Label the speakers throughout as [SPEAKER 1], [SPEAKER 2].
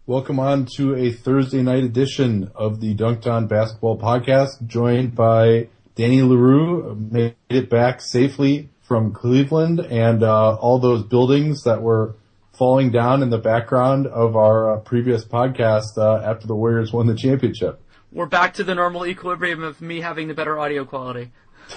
[SPEAKER 1] Welcome on to a Thursday night edition of the Dunked On Basketball Podcast, joined by Danny Leroux. Made it back safely from Cleveland and all those buildings that were falling down in the background of our previous podcast after the Warriors won the championship.
[SPEAKER 2] We're back to the normal equilibrium of me having the better audio quality.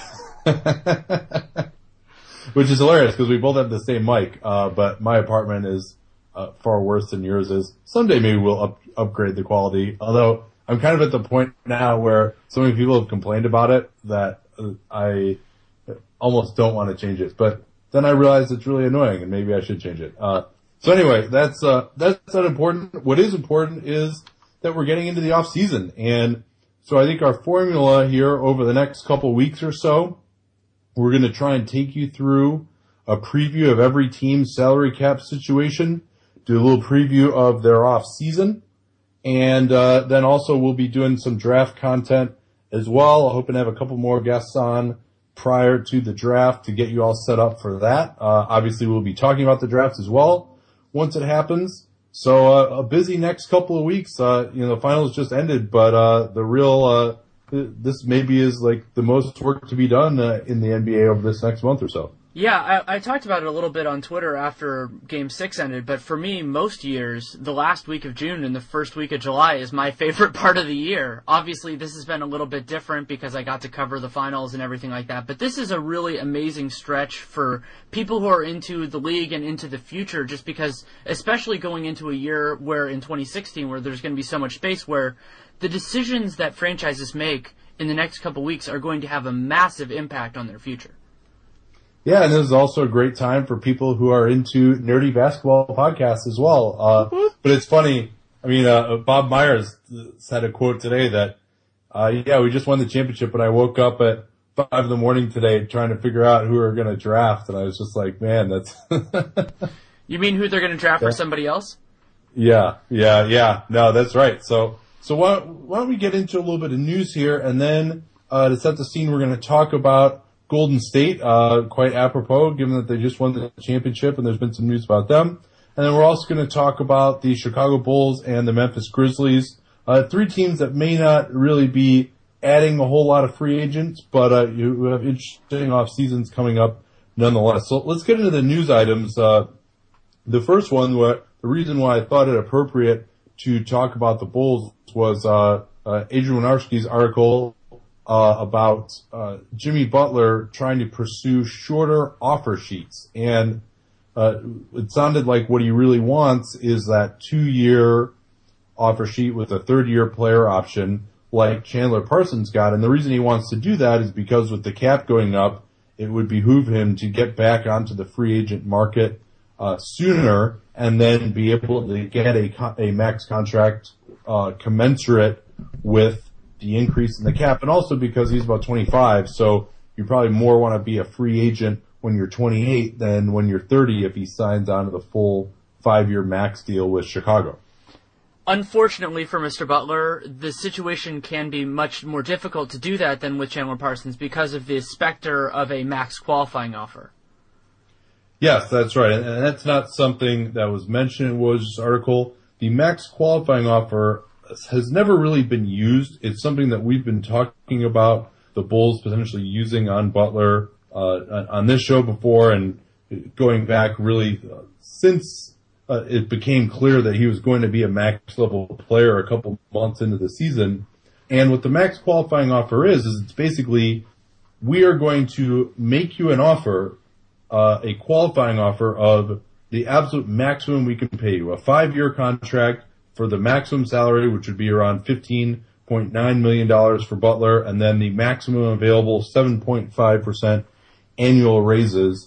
[SPEAKER 1] Which is hilarious because we both have the same mic, but my apartment is far worse than yours is. Someday maybe we'll upgrade the quality, although I'm kind of at the point now where so many people have complained about it that I almost don't want to change it. But then I realize it's really annoying and maybe I should change it. So anyway, that's not important. What is important is that we're getting into the off season. And so I think our formula here over the next couple weeks or so, we're going to try and take you through a preview of every team's salary cap situation, do a little preview of their off season, and then also we'll be doing some draft content as well. I'm hoping to have a couple more guests on prior to the draft to get you all set up for that. Obviously, we'll be talking about the draft as well once it happens. So a busy next couple of weeks. The finals just ended, but the real this maybe is like the most work to be done in the NBA over this next month or so.
[SPEAKER 2] Yeah, I talked about it a little bit on Twitter after Game 6 ended, but for me, most years, the last week of June and the first week of July is my favorite part of the year. Obviously, this has been a little bit different because I got to cover the finals and everything like that, but this is a really amazing stretch for people who are into the league and into the future, just because, especially going into a year where in 2016, where there's going to be so much space, where the decisions that franchises make in the next couple weeks are going to have a massive impact on their future.
[SPEAKER 1] Yeah, and this is also a great time for people who are into nerdy basketball podcasts as well. But it's funny. I mean, Bob Myers said a quote today that, we just won the championship, but I woke up at 5 a.m. today trying to figure out who we're going to draft, and I was just like, man, that's...
[SPEAKER 2] You mean who they're going to draft for somebody else?
[SPEAKER 1] Yeah. No, that's right. So why don't we get into a little bit of news here, and then to set the scene, we're going to talk about Golden State, quite apropos, given that they just won the championship and there's been some news about them. And then we're also going to talk about the Chicago Bulls and the Memphis Grizzlies, three teams that may not really be adding a whole lot of free agents, but you have interesting off seasons coming up nonetheless. So let's get into the news items. The first one, the reason why I thought it appropriate to talk about the Bulls was Adrian Wojnarowski's article about Jimmy Butler trying to pursue shorter offer sheets. And it sounded like what he really wants is that 2-year offer sheet with a third-year player option like Chandler Parsons got. And the reason he wants to do that is because with the cap going up, it would behoove him to get back onto the free agent market sooner and then be able to get a max contract commensurate with the increase in the cap, and also because he's about 25, so you probably more want to be a free agent when you're 28 than when you're 30 if he signs on to the full 5-year max deal with Chicago.
[SPEAKER 2] Unfortunately for Mr. Butler, the situation can be much more difficult to do that than with Chandler Parsons because of the specter of a max qualifying offer.
[SPEAKER 1] Yes, that's right, and that's not something that was mentioned in Woj's article. The max qualifying offer has never really been used. It's something that we've been talking about the Bulls potentially using on Butler on this show before, and going back really since it became clear that he was going to be a max level player a couple months into the season. And what the max qualifying offer is it's basically we are going to make you an offer, a qualifying offer of the absolute maximum we can pay you, a 5-year contract for the maximum salary, which would be around $15.9 million for Butler, and then the maximum available 7.5% annual raises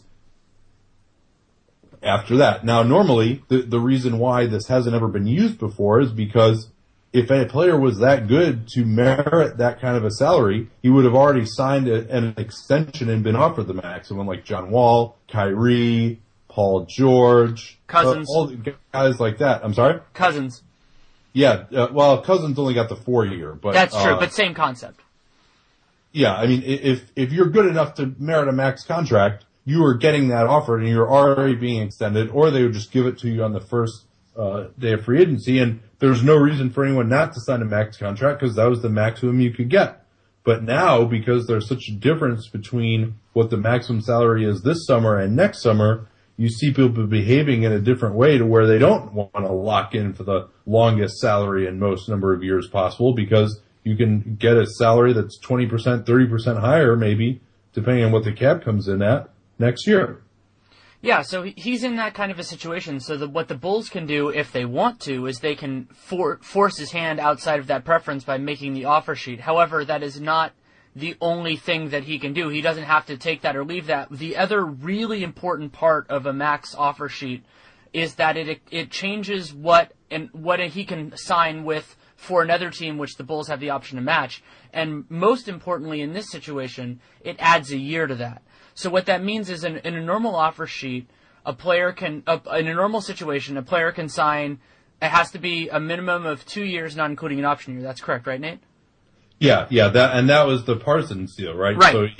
[SPEAKER 1] after that. Now, normally, the reason why this hasn't ever been used before is because if a player was that good to merit that kind of a salary, he would have already signed an extension and been offered the maximum, like John Wall, Kyrie, Paul George,
[SPEAKER 2] Cousins,
[SPEAKER 1] all the guys like that. I'm sorry?
[SPEAKER 2] Cousins.
[SPEAKER 1] Yeah, Cousins only got the 4-year, but
[SPEAKER 2] that's true. But same concept.
[SPEAKER 1] Yeah, I mean, if you're good enough to merit a max contract, you are getting that offer and you're already being extended, or they would just give it to you on the first day of free agency, and there's no reason for anyone not to sign a max contract because that was the maximum you could get. But now, because there's such a difference between what the maximum salary is this summer and next summer, you see people behaving in a different way to where they don't want to lock in for the longest salary in most number of years possible because you can get a salary that's 20%, 30% higher maybe, depending on what the cap comes in at next year.
[SPEAKER 2] Yeah, so he's in that kind of a situation. So what the Bulls can do, if they want to, is they can force his hand outside of that preference by making the offer sheet. However, that is not the only thing that he can do. He doesn't have to take that or leave that. The other really important part of a max offer sheet is that it changes what he can sign with for another team, which the Bulls have the option to match. And most importantly, in this situation, it adds a year to that. So what that means is in a normal offer sheet, in a normal situation, a player can sign, it has to be a minimum of 2 years, not including an option year. That's correct, right, Nate?
[SPEAKER 1] Yeah, that was the Parsons deal, right?
[SPEAKER 2] Right.
[SPEAKER 1] So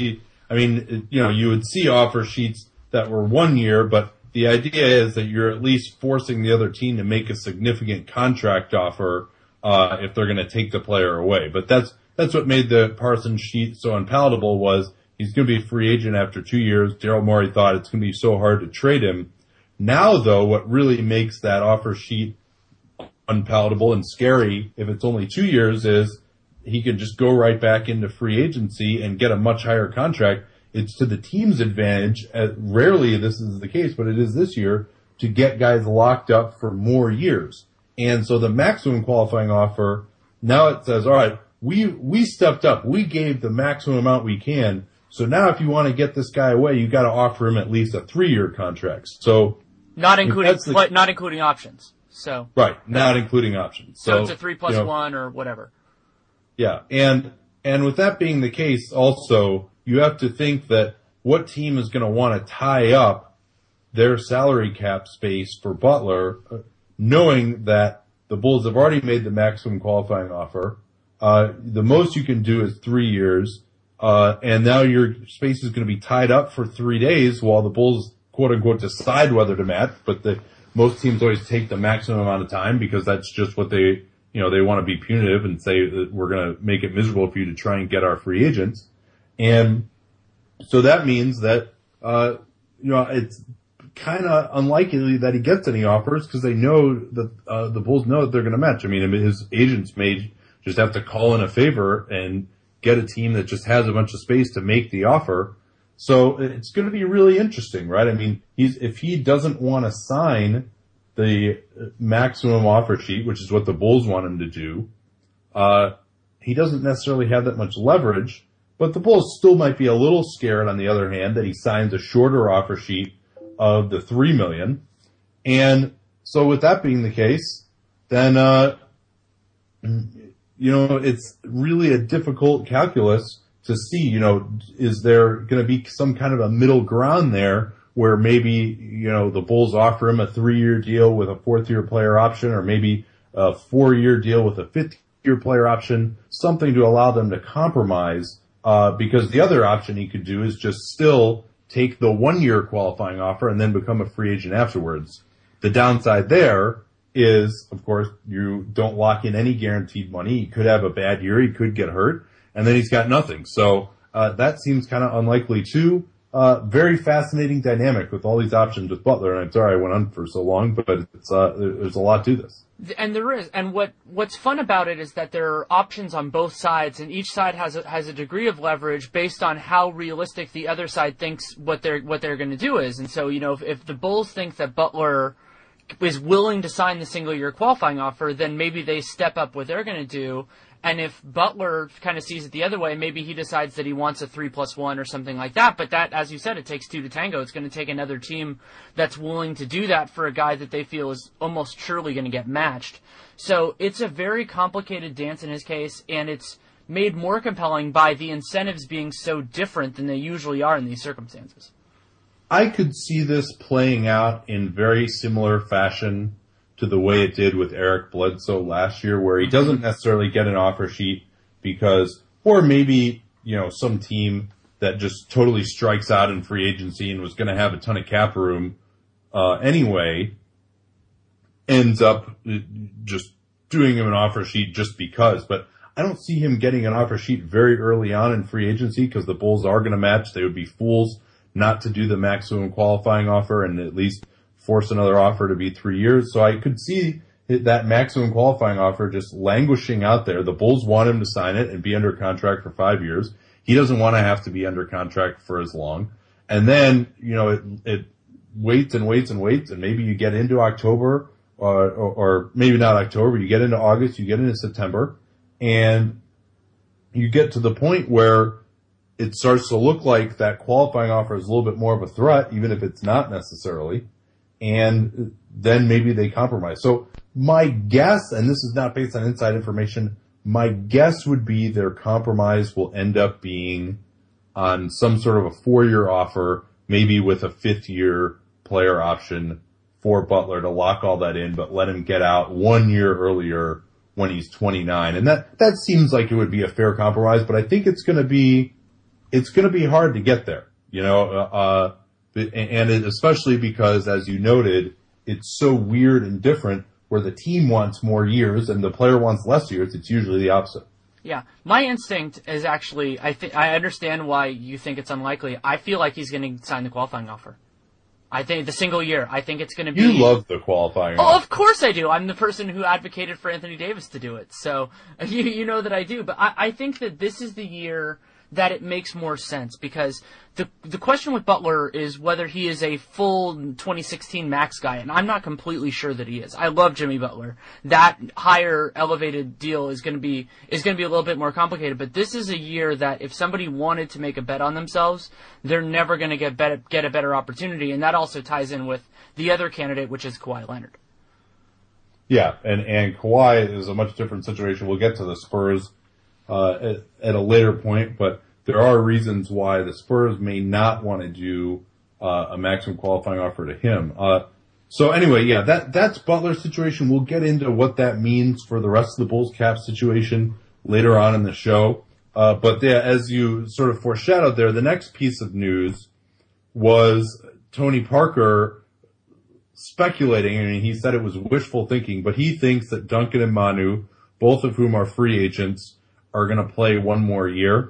[SPEAKER 1] you would see offer sheets that were 1 year, but the idea is that you're at least forcing the other team to make a significant contract offer, if they're going to take the player away. But that's what made the Parsons sheet so unpalatable was he's going to be a free agent after 2 years. Daryl Morey thought it's going to be so hard to trade him. Now, though, what really makes that offer sheet unpalatable and scary, if it's only 2 years, is he can just go right back into free agency and get a much higher contract. It's to the team's advantage. Rarely this is the case, but it is this year, to get guys locked up for more years. And so the maximum qualifying offer, now it says, all right, we stepped up. We gave the maximum amount we can. So now if you want to get this guy away, you got to offer him at least a 3-year contract. So
[SPEAKER 2] not including options. So
[SPEAKER 1] right, not including options.
[SPEAKER 2] So it's a 3+1 or whatever.
[SPEAKER 1] Yeah, and with that being the case, also you have to think that what team is going to want to tie up their salary cap space for Butler, knowing that the Bulls have already made the maximum qualifying offer. The most you can do is 3 years. And now your space is going to be tied up for 3 days while the Bulls, quote unquote, decide whether to match. But most teams always take the maximum amount of time because that's just what they want to be punitive and say that we're going to make it miserable for you to try and get our free agents. And so that means that, it's kind of unlikely that he gets any offers because they know that, the Bulls know that they're going to match. I mean, his agents may just have to call in a favor and get a team that just has a bunch of space to make the offer. So it's going to be really interesting, right? I mean, if he doesn't want to sign the maximum offer sheet, which is what the Bulls want him to do, he doesn't necessarily have that much leverage, but the Bulls still might be a little scared, on the other hand, that he signs a shorter offer sheet of the $3 million. And so with that being the case, then, it's really a difficult calculus to see, is there going to be some kind of a middle ground there where maybe, the Bulls offer him a 3-year deal with a 4th-year player option, or maybe a 4-year deal with a 5th-year player option, something to allow them to compromise, because the other option he could do is just still take the 1-year qualifying offer and then become a free agent afterwards. The downside there is, of course, you don't lock in any guaranteed money. He could have a bad year. He could get hurt. And then he's got nothing. So that seems kind of unlikely, too. Very fascinating dynamic with all these options with Butler. And I'm sorry I went on for so long, but it's there's a lot to this.
[SPEAKER 2] And there is. And what's fun about it is that there are options on both sides, and each side has a degree of leverage based on how realistic the other side thinks what they're going to do is. And so, if the Bulls think that Butler is willing to sign the single-year qualifying offer, then maybe they step up what they're going to do. And if Butler kind of sees it the other way, maybe he decides that he wants a 3+1 or something like that. But that, as you said, it takes two to tango. It's going to take another team that's willing to do that for a guy that they feel is almost surely going to get matched. So it's a very complicated dance in his case, and it's made more compelling by the incentives being so different than they usually are in these circumstances.
[SPEAKER 1] I could see this playing out in very similar fashion to the way it did with Eric Bledsoe last year, where he doesn't necessarily get an offer sheet because, or maybe, some team that just totally strikes out in free agency and was going to have a ton of cap room, anyway, ends up just doing him an offer sheet just because. But I don't see him getting an offer sheet very early on in free agency because the Bulls are going to match. They would be fools not to do the maximum qualifying offer and at least force another offer to be 3 years. So I could see that maximum qualifying offer just languishing out there. The Bulls want him to sign it and be under contract for 5 years. He doesn't want to have to be under contract for as long. And then, it waits and waits and waits, and maybe you get into October, or maybe not October, you get into August, you get into September, and you get to the point where it starts to look like that qualifying offer is a little bit more of a threat, even if it's not necessarily, and then maybe they compromise. So my guess, and this is not based on inside information, my guess would be their compromise will end up being on some sort of a 4-year offer, maybe with a 5th-year player option for Butler to lock all that in, but let him get out 1 year earlier when he's 29. And that seems like it would be a fair compromise, but I think it's going to be hard to get there, and especially because, as you noted, it's so weird and different where the team wants more years and the player wants less years. It's usually the opposite.
[SPEAKER 2] Yeah, my instinct is actually, I understand why you think it's unlikely. I feel like he's going to sign the qualifying offer. I think the single year, I think it's going to be...
[SPEAKER 1] You love the qualifying offer.
[SPEAKER 2] Oh, of course I do. I'm the person who advocated for Anthony Davis to do it. So, you know that I do. But I think that this is the year that it makes more sense, because the question with Butler is whether he is a full 2016 max guy, and I'm not completely sure that he is. I love Jimmy Butler. That higher elevated deal is going to be a little bit more complicated, but this is a year that if somebody wanted to make a bet on themselves, they're never going to get a better opportunity, and that also ties in with the other candidate, which is Kawhi Leonard.
[SPEAKER 1] Yeah, and Kawhi is a much different situation. We'll get to the Spurs at a later point, but there are reasons why the Spurs may not want to do a maximum qualifying offer to him. So anyway, yeah, that's Butler's situation. We'll get into what that means for the rest of the Bulls cap situation later on in the show. But yeah, as you sort of foreshadowed there, the next piece of news was Tony Parker speculating. I mean, he said it was wishful thinking, but he thinks that Duncan and Manu, both of whom are free agents, are going to play 1 more year.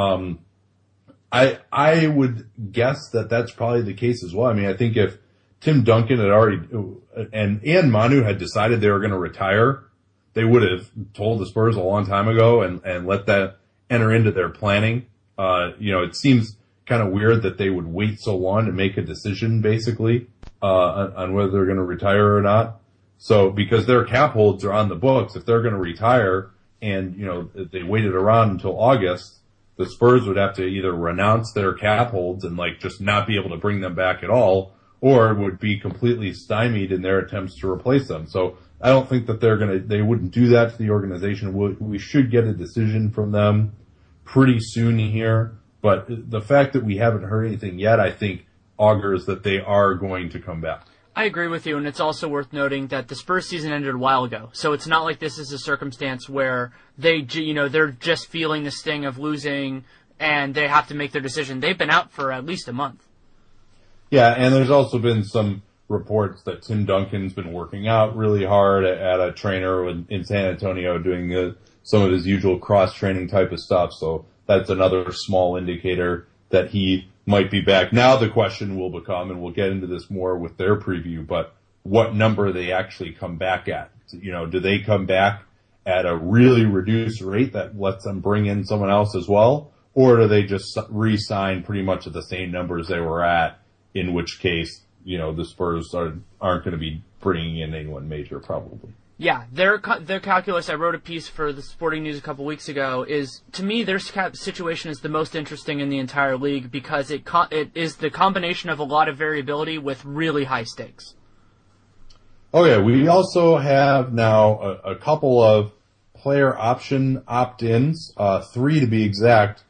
[SPEAKER 1] I would guess that that's probably the case as well. I mean, I think if Tim Duncan had already, and Manu had decided they were going to retire, they would have told the Spurs a long time ago and let that enter into their planning. It seems kind of weird that they would wait so long to make a decision, basically, on whether they're going to retire or not. So, because their cap holds are on the books, if they're going to retire and, if they waited around until August, the Spurs would have to either renounce their cap holds and just not be able to bring them back at all, or would be completely stymied in their attempts to replace them. So I don't think that they wouldn't do that to the organization. We should get a decision from them pretty soon here, but the fact that we haven't heard anything yet, I think augurs that they are going to come back.
[SPEAKER 2] I agree with you, and it's also worth noting that the Spurs season ended a while ago, so it's not like this is a circumstance where they're just feeling the sting of losing and they have to make their decision. They've been out for at least a month.
[SPEAKER 1] Yeah, and there's also been some reports that Tim Duncan's been working out really hard at a trainer in San Antonio doing some of his usual cross-training type of stuff, so that's another small indicator that he might be back. Now the question will become, and we'll get into this more with their preview, but what number they actually come back at. Do they come back at a really reduced rate that lets them bring in someone else as well? Or do they just re-sign pretty much at the same numbers they were at, in which case, the Spurs aren't going to be bringing in anyone major probably.
[SPEAKER 2] Yeah, their calculus, I wrote a piece for the Sporting News a couple weeks ago, is, to me, their situation is the most interesting in the entire league because it is the combination of a lot of variability with really high stakes.
[SPEAKER 1] Oh yeah, we also have now a couple of player option opt-ins, 3 to be exact.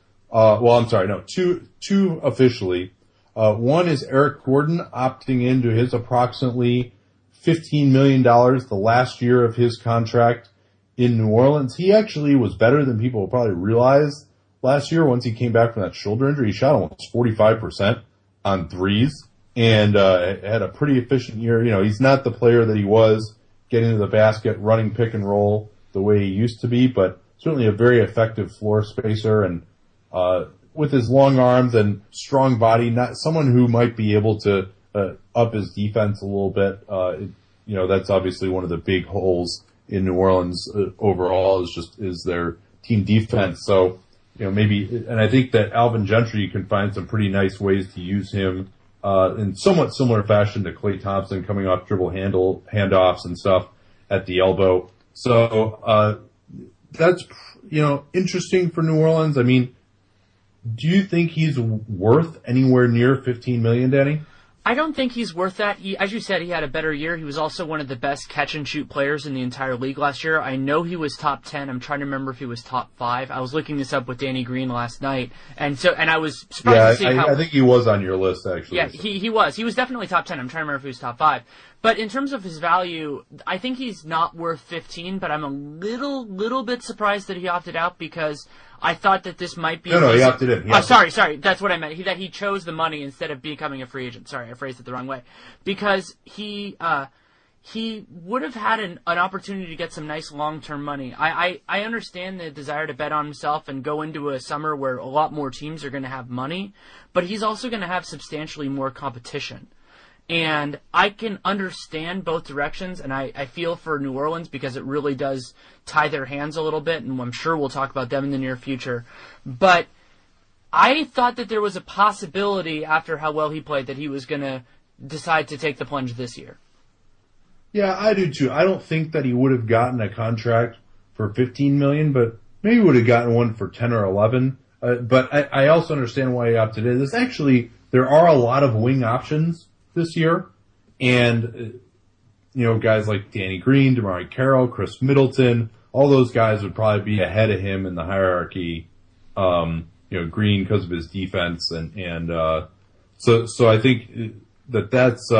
[SPEAKER 1] Two officially. One is Eric Gordon opting into his approximately $15 million the last year of his contract in New Orleans. He actually was better than people probably realize last year once he came back from that shoulder injury. He shot almost 45% on threes and had a pretty efficient year. He's not the player that he was getting to the basket, running pick and roll the way he used to be, but certainly a very effective floor spacer and with his long arms and strong body, not someone who might be able to up his defense a little bit. That's obviously one of the big holes in New Orleans overall is their team defense. So, maybe, and I think that Alvin Gentry can find some pretty nice ways to use him in somewhat similar fashion to Klay Thompson, coming off dribble handoffs and stuff at the elbow. So that's interesting for New Orleans. I mean, do you think he's worth anywhere near $15 million, Danny?
[SPEAKER 2] I don't think he's worth that. As you said, he had a better year. He was also one of the best catch-and-shoot players in the entire league last year. I know he was top 10. I'm trying to remember if he was top 5. I was looking this up with Danny Green last night, and I was surprised to see how...
[SPEAKER 1] I think he was on your list, actually.
[SPEAKER 2] Yeah, he was. He was definitely top 10. I'm trying to remember if he was top 5. But in terms of his value, I think he's not worth 15, but I'm a little bit surprised that he opted out because... I thought that this might be...
[SPEAKER 1] No, he opted in.
[SPEAKER 2] Sorry. That's what I meant. That he chose the money instead of becoming a free agent. Sorry, I phrased it the wrong way. Because he would have had an opportunity to get some nice long-term money. I understand the desire to bet on himself and go into a summer where a lot more teams are going to have money, but he's also going to have substantially more competition. And I can understand both directions, and I feel for New Orleans because it really does tie their hands a little bit, and I'm sure we'll talk about them in the near future. But I thought that there was a possibility after how well he played that he was going to decide to take the plunge this year.
[SPEAKER 1] Yeah, I do too. I don't think that he would have gotten a contract for $15 million, but maybe would have gotten one for 10 or 11. But I also understand why he opted in. There are a lot of wing options this year, and guys like Danny Green, DeMarre Carroll, Chris Middleton, all those guys would probably be ahead of him in the hierarchy. Green because of his defense, and so I think that's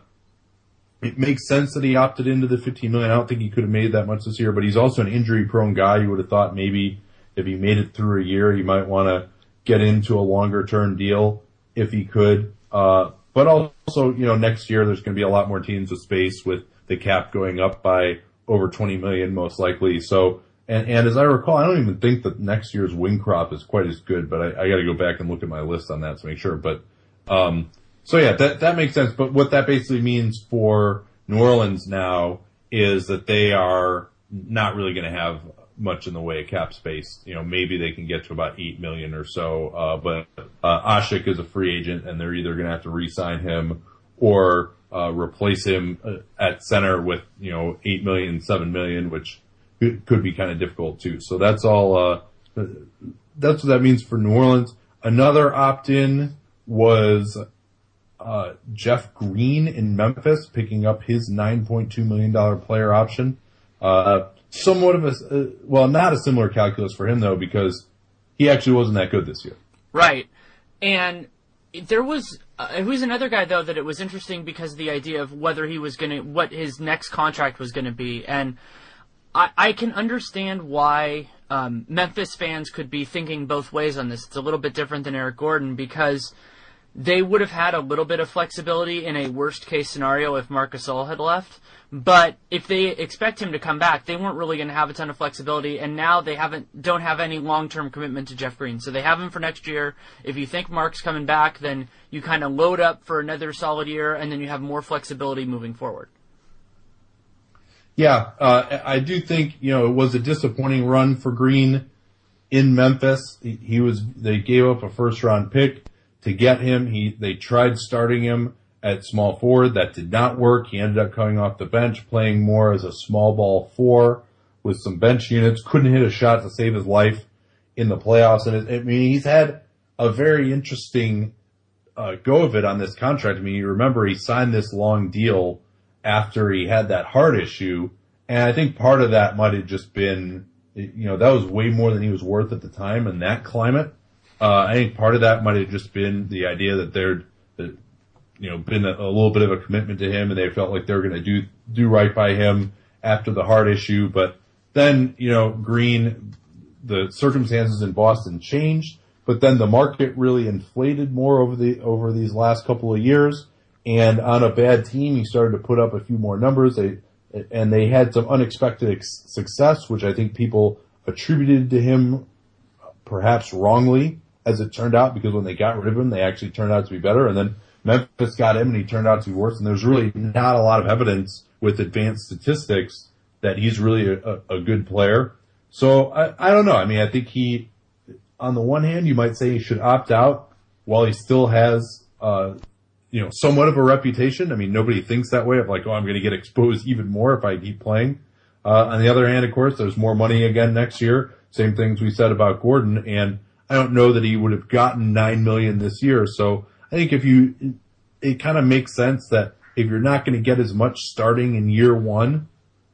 [SPEAKER 1] it makes sense that he opted into the $15 million. I don't think he could have made that much this year, but he's also an injury-prone guy. You would have thought maybe if he made it through a year, he might want to get into a longer-term deal if he could. But also, next year there's going to be a lot more teams with space with the cap going up by over 20 million most likely. So, and as I recall, I don't even think that next year's wing crop is quite as good, but I got to go back and look at my list on that to make sure. But, so yeah, that makes sense. But what that basically means for New Orleans now is that they are not really going to have much in the way of cap space. Maybe they can get to about 8 million or so. But Asik is a free agent, and they're either going to have to re-sign him or replace him at center with 8 million, 7 million, which could be kind of difficult too. So that's all. That's what that means for New Orleans. Another opt-in was Jeff Green in Memphis, picking up his $9.2 million player option. Somewhat of not a similar calculus for him though, because he actually wasn't that good this year.
[SPEAKER 2] Right. And there was another guy though that it was interesting because of the idea of whether he was what his next contract was gonna be. And I can understand why Memphis fans could be thinking both ways on this. It's a little bit different than Eric Gordon because they would have had a little bit of flexibility in a worst case scenario if Marc Gasol had left. But if they expect him to come back, they weren't really going to have a ton of flexibility, and now they don't have any long-term commitment to Jeff Green. So they have him for next year. If you think Mark's coming back, then you kind of load up for another solid year, and then you have more flexibility moving forward.
[SPEAKER 1] Yeah, I do think, it was a disappointing run for Green in Memphis. They gave up a first-round pick to get him. They tried starting him at small forward. That did not work. He ended up coming off the bench, playing more as a small ball 4 with some bench units. Couldn't hit a shot to save his life in the playoffs. And he's had a very interesting go of it on this contract. You remember he signed this long deal after he had that heart issue, and I think part of that might have just been, that was way more than he was worth at the time in that climate. I think part of that might have just been the idea that there'd been a little bit of a commitment to him, and they felt like they were going to do right by him after the heart issue. But then, Green, the circumstances in Boston changed, but then the market really inflated more over these last couple of years. And on a bad team, he started to put up a few more numbers. and they had some unexpected success, which I think people attributed to him perhaps wrongly, as it turned out, because when they got rid of him, they actually turned out to be better. And then Memphis got him, and he turned out to be worse. And there's really not a lot of evidence with advanced statistics that he's really a good player. So I don't know. I mean, I think he, on the one hand, you might say he should opt out while he still has, somewhat of a reputation. I mean, nobody thinks that way of like, oh, I'm going to get exposed even more if I keep playing. On the other hand, of course, there's more money again next year. Same things we said about Gordon, and I don't know that he would have gotten $9 million this year. So I think it kind of makes sense that if you're not going to get as much starting in year one,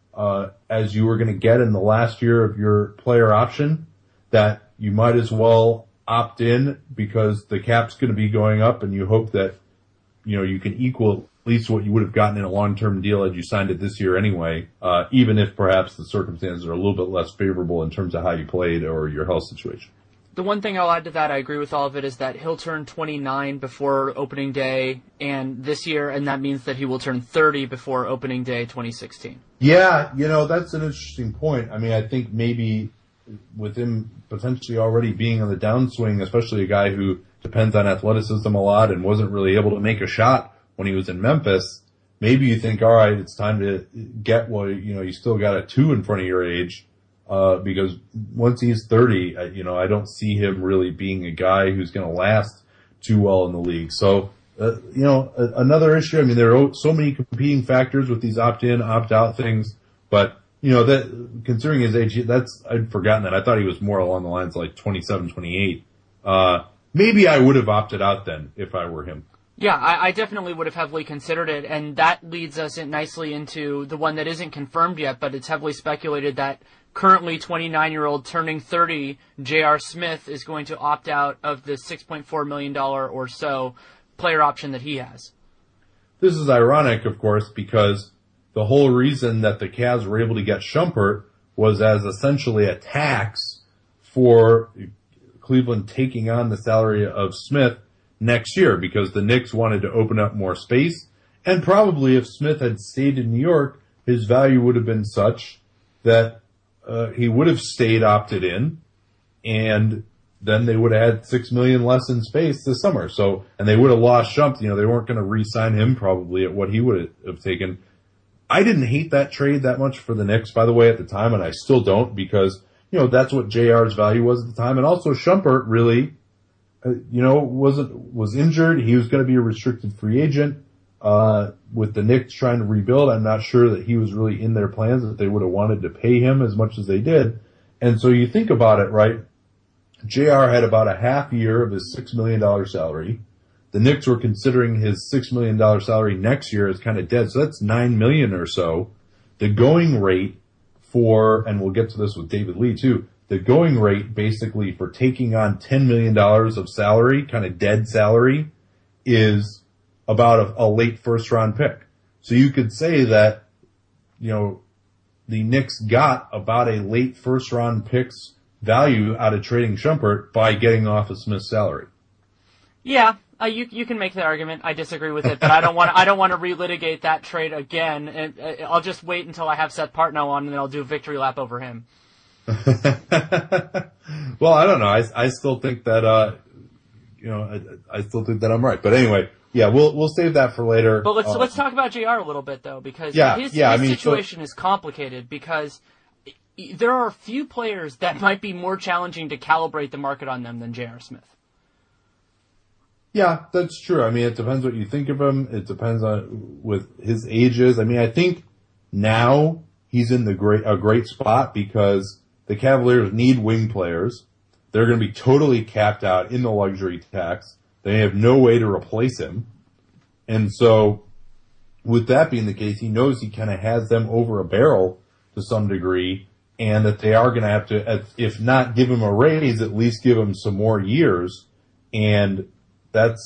[SPEAKER 1] as you were going to get in the last year of your player option, that you might as well opt in because the cap's going to be going up and you hope that, you can equal at least what you would have gotten in a long-term deal had you signed it this year anyway, even if perhaps the circumstances are a little bit less favorable in terms of how you played or your health situation.
[SPEAKER 2] The one thing I'll add to that, I agree with all of it, is that he'll turn 29 before opening day and this year, and that means that he will turn 30 before opening day 2016.
[SPEAKER 1] Yeah, that's an interesting point. I mean, I think maybe with him potentially already being on the downswing, especially a guy who depends on athleticism a lot and wasn't really able to make a shot when he was in Memphis, maybe you think, all right, it's time to get you still got a 2 in front of your age. Because once he's 30, I don't see him really being a guy who's going to last too well in the league. So, another issue, I mean, there are so many competing factors with these opt-in, opt-out things, but, that, considering his age, I'd forgotten that. I thought he was more along the lines of like 27, 28. Maybe I would have opted out then if I were him.
[SPEAKER 2] Yeah, I definitely would have heavily considered it, and that leads us nicely into the one that isn't confirmed yet, but it's heavily speculated that currently 29-year-old turning 30, J.R. Smith, is going to opt out of the $6.4 million or so player option that he has.
[SPEAKER 1] This is ironic, of course, because the whole reason that the Cavs were able to get Shumpert was as essentially a tax for Cleveland taking on the salary of Smith next year, because the Knicks wanted to open up more space, and probably if Smith had stayed in New York, his value would have been such that he would have stayed opted in, and then they would have had $6 million less in space this summer. So, and they would have lost Shump. They weren't going to re-sign him probably at what he would have taken. I didn't hate that trade that much for the Knicks, by the way, at the time, and I still don't, because that's what JR's value was at the time, and also Shumpert really, was injured. He was going to be a restricted free agent. With the Knicks trying to rebuild, I'm not sure that he was really in their plans, that they would have wanted to pay him as much as they did. And so you think about it, right? JR had about a half year of his $6 million salary. The Knicks were considering his $6 million salary next year as kind of dead. So that's $9 million or so. The going rate for, and we'll get to this with David Lee too, the going rate basically for taking on $10 million of salary, kind of dead salary, is about a late first round pick. So you could say that, the Knicks got about a late first round pick's value out of trading Shumpert by getting off of Smith's salary.
[SPEAKER 2] Yeah, you can make that argument. I disagree with it, but I don't want to relitigate that trade again. And I'll just wait until I have Seth Partnow on, and then I'll do a victory lap over him.
[SPEAKER 1] Well, I don't know. I still think that I still think that I'm right. But anyway, yeah, we'll save that for later.
[SPEAKER 2] But let's talk about JR a little bit though, because his situation is complicated, because there are a few players that might be more challenging to calibrate the market on them than J.R. Smith.
[SPEAKER 1] Yeah, that's true. I mean, it depends what you think of him. It depends on with his ages. I mean, I think now he's in a great spot because the Cavaliers need wing players. They're going to be totally capped out in the luxury tax. They have no way to replace him. And so with that being the case, he knows he kind of has them over a barrel to some degree, and that they are going to have to, if not give him a raise, at least give him some more years. And that's,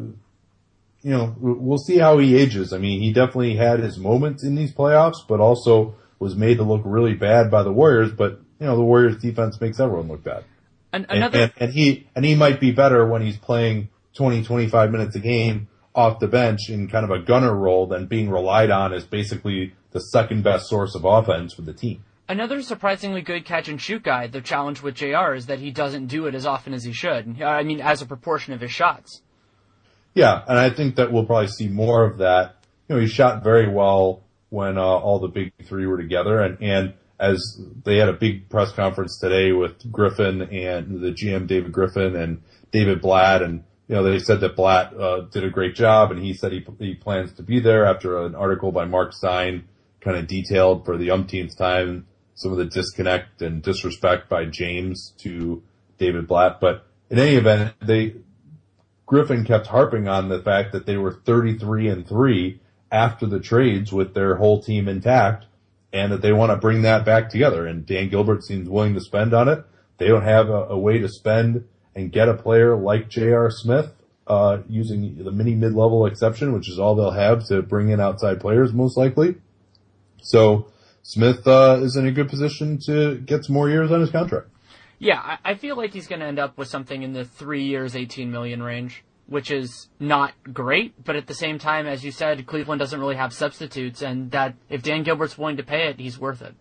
[SPEAKER 1] we'll see how he ages. I mean, he definitely had his moments in these playoffs, but also was made to look really bad by the Warriors. But, the Warriors defense makes everyone look bad. And he might be better when he's playing 20, 25 minutes a game off the bench in kind of a gunner role than being relied on as basically the second best source of offense for the team.
[SPEAKER 2] Another surprisingly good catch-and-shoot guy, the challenge with JR is that he doesn't do it as often as he should. I mean, as a proportion of his shots.
[SPEAKER 1] Yeah, and I think that we'll probably see more of that. You know, he shot very well when all the big three were together, and as they had a big press conference today with Griffin and the GM David Griffin and David Blatt, and you know they said that Blatt did a great job, and he said he plans to be there after an article by Mark Stein kind of detailed for the umpteenth time some of the disconnect and disrespect by James to David Blatt. But in any event, Griffin kept harping on the fact that they were 33-3 after the trades with their whole team intact, and that they want to bring that back together. And Dan Gilbert seems willing to spend on it. They don't have a way to spend and get a player like J.R. Smith, using the mid-level exception, which is all they'll have to bring in outside players most likely. So Smith is in a good position to get some more years on his contract.
[SPEAKER 2] Yeah, I feel like he's going to end up with something in the 3 years, $18 million range, which is not great, but at the same time, as you said, Cleveland doesn't really have substitutes, and that if Dan Gilbert's willing to pay it, he's worth it.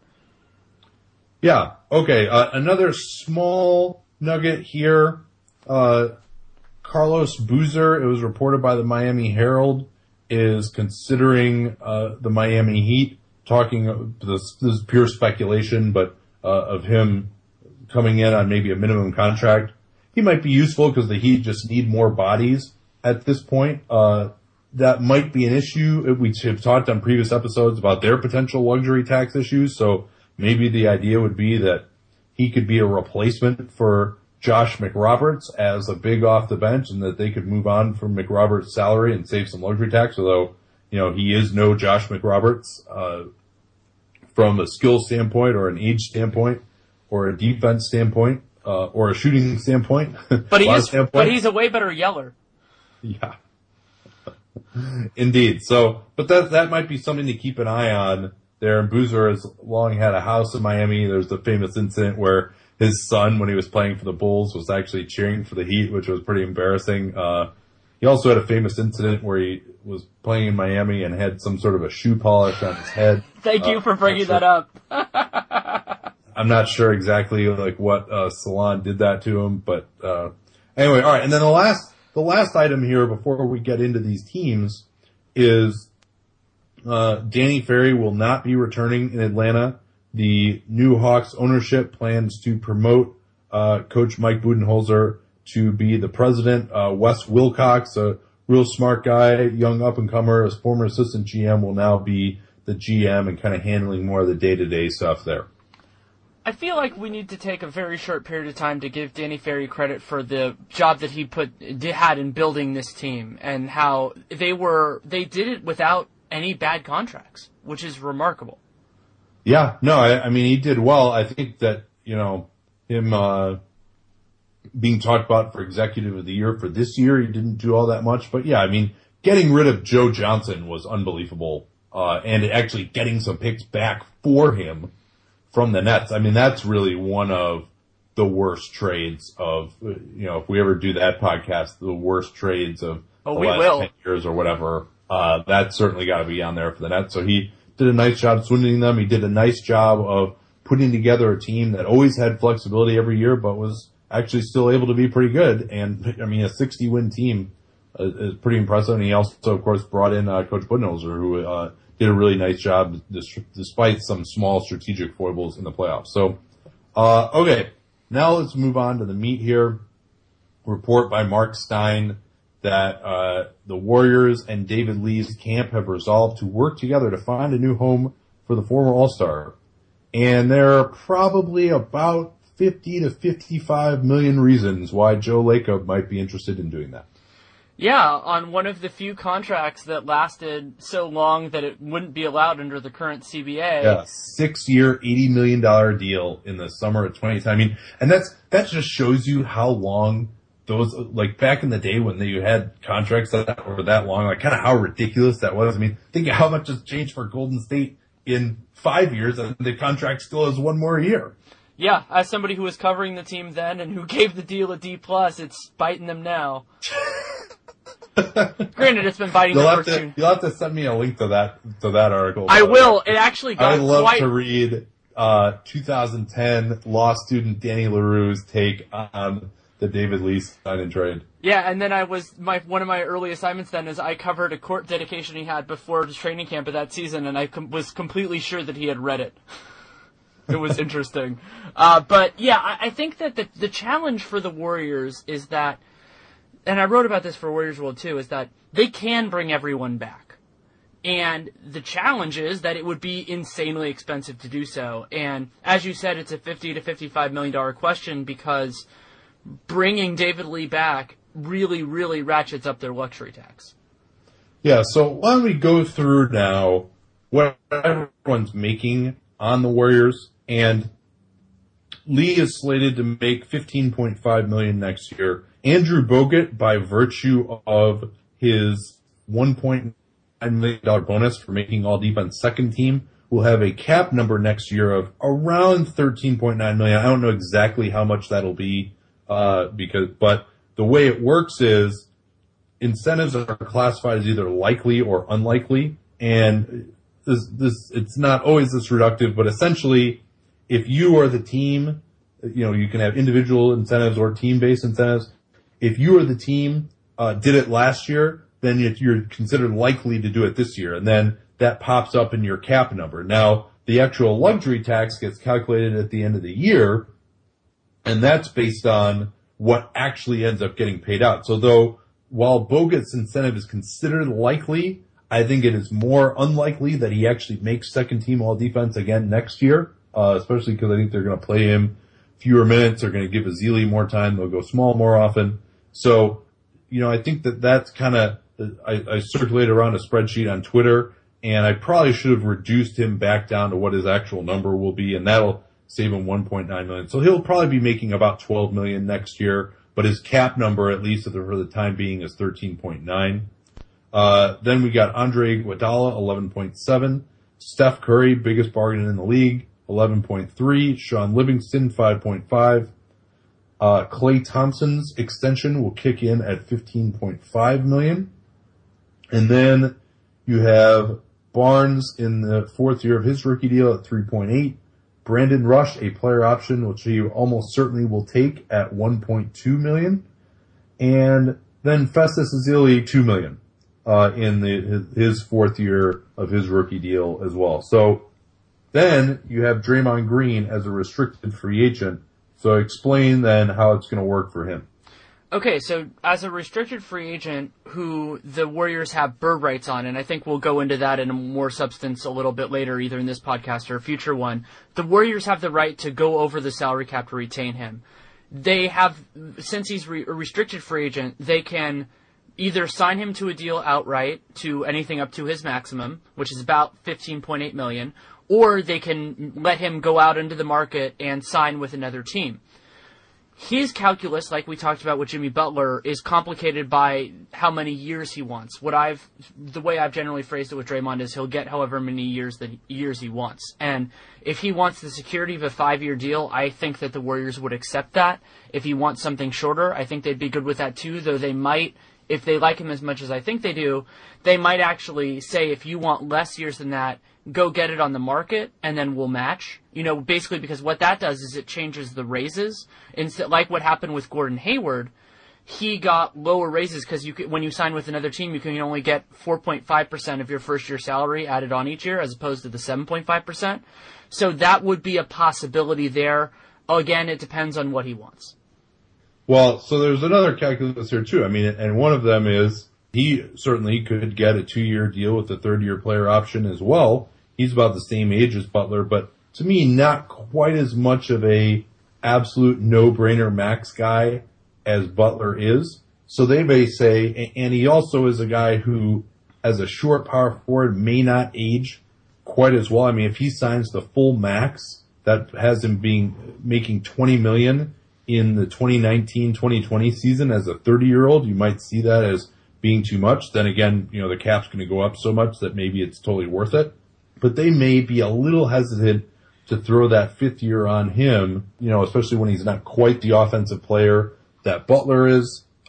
[SPEAKER 1] Yeah, okay. Another small nugget here. Carlos Boozer, it was reported by the Miami Herald, is considering the Miami Heat, talking, this is pure speculation, but of him coming in on maybe a minimum contract. He might be useful because the Heat just need more bodies at this point. That might be an issue. We have talked on previous episodes about their potential luxury tax issues, so maybe the idea would be that he could be a replacement for Josh McRoberts as a big off the bench, and that they could move on from McRoberts' salary and save some luxury tax, although, you know, he is no Josh McRoberts, from a skill standpoint or an age standpoint or a defense standpoint, or a shooting standpoint.
[SPEAKER 2] But he's a way better yeller.
[SPEAKER 1] Yeah. Indeed. So, but that might be something to keep an eye on there. And Boozer has long had a house in Miami. There's the famous incident where his son, when he was playing for the Bulls, was actually cheering for the Heat, which was pretty embarrassing. He also had a famous incident where he was playing in Miami and had some sort of a shoe polish on his head.
[SPEAKER 2] Thank you for bringing that up.
[SPEAKER 1] I'm not sure exactly like what salon did that to him, but anyway, all right. And then the last item here before we get into these teams is Danny Ferry will not be returning in Atlanta. The new Hawks ownership plans to promote Coach Mike Budenholzer to be the president. Wes Wilcox, a real smart guy, young up-and-comer, as former assistant GM, will now be the GM and kind of handling more of the day-to-day stuff there.
[SPEAKER 2] I feel like we need to take a very short period of time to give Danny Ferry credit for the job that he had in building this team, and how they did it without any bad contracts, which is remarkable.
[SPEAKER 1] Yeah, no, I mean, he did well. I think that, you know, him being talked about for executive of the year for this year, he didn't do all that much. But yeah, I mean, getting rid of Joe Johnson was unbelievable, and actually getting some picks back for him from the Nets. I mean, that's really one of the worst trades of, you know, if we ever do that podcast, the worst trades of the last 10 years or whatever. That's certainly got to be on there for the Nets. So he did a nice job swindling them. He did a nice job of putting together a team that always had flexibility every year, but was actually still able to be pretty good. And I mean, a 60-win team is pretty impressive. And he also, of course, brought in Coach Budenholzer, who did a really nice job despite some small strategic foibles in the playoffs. So, okay, now let's move on to the meat here. Report by Mark Stein that the Warriors and David Lee's camp have resolved to work together to find a new home for the former All-Star. And there are probably about 50 to 55 million reasons why Joe Lacob might be interested in doing that.
[SPEAKER 2] Yeah, on one of the few contracts that lasted so long that it wouldn't be allowed under the current CBA.
[SPEAKER 1] Yeah, 6-year, $80 million deal in the summer of 2010. I mean, and that just shows you how long those, like back in the day when you had contracts that were that long, like kind of how ridiculous that was. I mean, think of how much has changed for Golden State in 5 years, and the contract still has one more year.
[SPEAKER 2] Yeah, as somebody who was covering the team then and who gave the deal a D+, it's biting them now. Granted, it's been biting
[SPEAKER 1] You'll
[SPEAKER 2] the
[SPEAKER 1] have
[SPEAKER 2] first
[SPEAKER 1] to
[SPEAKER 2] two.
[SPEAKER 1] you'll have to send me a link to that article.
[SPEAKER 2] I will. It actually got
[SPEAKER 1] I'd love
[SPEAKER 2] quite...
[SPEAKER 1] to read 2010 law student Danny LaRue's take on the David Lee sign and trade.
[SPEAKER 2] Yeah, and then one of my early assignments then is I covered a court dedication he had before his training camp of that season, and I was completely sure that he had read it. It was interesting. But yeah, I think that the challenge for the Warriors is that, and I wrote about this for Warriors World too, is that they can bring everyone back. And the challenge is that it would be insanely expensive to do so. And as you said, it's a $50 to $55 million question because bringing David Lee back really, really ratchets up their luxury tax.
[SPEAKER 1] Yeah, so why don't we go through now what everyone's making on the Warriors, and Lee is slated to make $15.5 million next year. Andrew Bogut, by virtue of his $1.9 million bonus for making all defense second team, will have a cap number next year of around $13.9 million. I don't know exactly how much that'll be, but the way it works is incentives are classified as either likely or unlikely, and it's not always this reductive, but essentially, if you are the team, you can have individual incentives or team-based incentives. If you are the team, did it last year, then you're considered likely to do it this year, and then that pops up in your cap number. Now, the actual luxury tax gets calculated at the end of the year, and that's based on what actually ends up getting paid out. So while Bogut's incentive is considered likely, I think it is more unlikely that he actually makes second team all defense again next year, especially because I think they're going to play him fewer minutes. They're going to give Ezeli more time. They'll go small more often. So, I think that's kind of, I circulated around a spreadsheet on Twitter, and I probably should have reduced him back down to what his actual number will be, and that'll save him $1.9 million. So he'll probably be making about $12 million next year, but his cap number, at least for the time being, is 13.9. Then we got Andre Iguodala, 11.7. Steph Curry, biggest bargain in the league, 11.3. Sean Livingston, 5.5. Klay Thompson's extension will kick in at $15.5 million. And then you have Barnes in the fourth year of his rookie deal at 3.8. Brandon Rush, a player option, which he almost certainly will take at $1.2 million. And then Festus Ezeli, $2 million, in his fourth year of his rookie deal as well. So then you have Draymond Green as a restricted free agent. So explain then how it's going to work for him.
[SPEAKER 2] Okay, so as a restricted free agent who the Warriors have bird rights on, and I think we'll go into that in more substance a little bit later, either in this podcast or a future one, the Warriors have the right to go over the salary cap to retain him. They have, since he's a restricted free agent, they can either sign him to a deal outright to anything up to his maximum, which is about $15.8 million, or they can let him go out into the market and sign with another team. His calculus, like we talked about with Jimmy Butler, is complicated by how many years he wants. The way I've generally phrased it with Draymond is he'll get however many years he wants. And if he wants the security of a 5-year deal, I think that the Warriors would accept that. If he wants something shorter, I think they'd be good with that too, though they might, if they like him as much as I think they do, they might actually say, if you want less years than that, go get it on the market, and then we'll match. Basically because what that does is it changes the raises. Instead, like what happened with Gordon Hayward, he got lower raises because when you sign with another team, you can only get 4.5% of your first year salary added on each year as opposed to the 7.5%. So that would be a possibility there. Again, it depends on what he wants.
[SPEAKER 1] Well, so there's another calculus here too. I mean, and one of them is he certainly could get a 2-year deal with a third-year player option as well. He's about the same age as Butler, but to me, not quite as much of a absolute no-brainer max guy as Butler is. So they may say, and he also is a guy who, as a short power forward, may not age quite as well. I mean, if he signs the full max, that has him making $20 million in the 2019-2020 season as a 30-year-old, you might see that as being too much. Then again, the cap's going to go up so much that maybe it's totally worth it. But they may be a little hesitant to throw that 5th year on him, especially when he's not quite the offensive player that Butler is.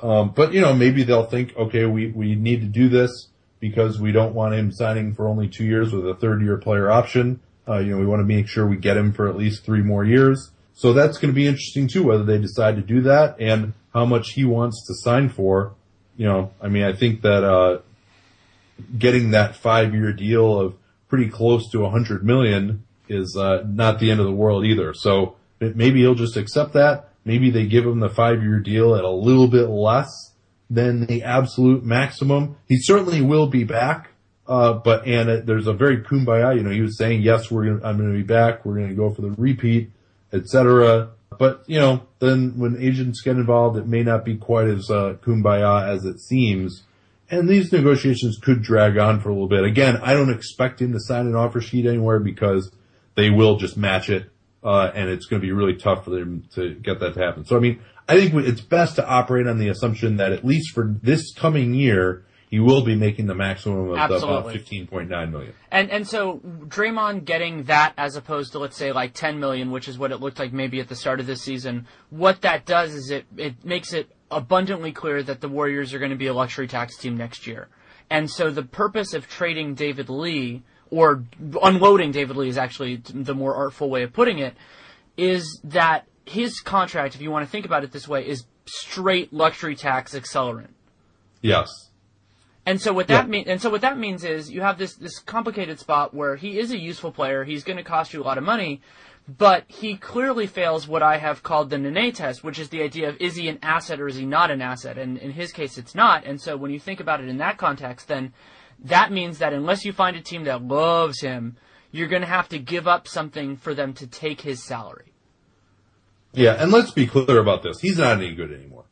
[SPEAKER 1] But maybe they'll think, okay, we need to do this because we don't want him signing for only 2 years with a third-year player option. We want to make sure we get him for at least 3 more years. So that's going to be interesting too, whether they decide to do that and how much he wants to sign for. I think that getting that 5-year deal of pretty close to $100 million is not the end of the world either. So maybe he'll just accept that. Maybe they give him the 5-year deal at a little bit less than the absolute maximum. He certainly will be back. There's a very kumbaya, he was saying, yes, I'm going to be back. We're going to go for the repeat, etc. But, then when agents get involved, it may not be quite as kumbaya as it seems. And these negotiations could drag on for a little bit. Again, I don't expect him to sign an offer sheet anywhere because they will just match it. And it's going to be really tough for them to get that to happen. So, I think it's best to operate on the assumption that at least for this coming year, he will be making the maximum of about $15.9 million.
[SPEAKER 2] And so Draymond getting that as opposed to, let's say, like $10 million, which is what it looked like maybe at the start of this season, what that does is it makes it abundantly clear that the Warriors are going to be a luxury tax team next year. And so the purpose of trading David Lee, or unloading David Lee is actually the more artful way of putting it, is that his contract, if you want to think about it this way, is straight luxury tax accelerant.
[SPEAKER 1] Yes.
[SPEAKER 2] And so what that means is you have this complicated spot where he is a useful player, he's going to cost you a lot of money, but he clearly fails what I have called the Nene test, which is the idea of is he an asset or is he not an asset? And in his case, it's not. And so when you think about it in that context, then that means that unless you find a team that loves him, you're going to have to give up something for them to take his salary.
[SPEAKER 1] Yeah, and let's be clear about this. He's not any good anymore.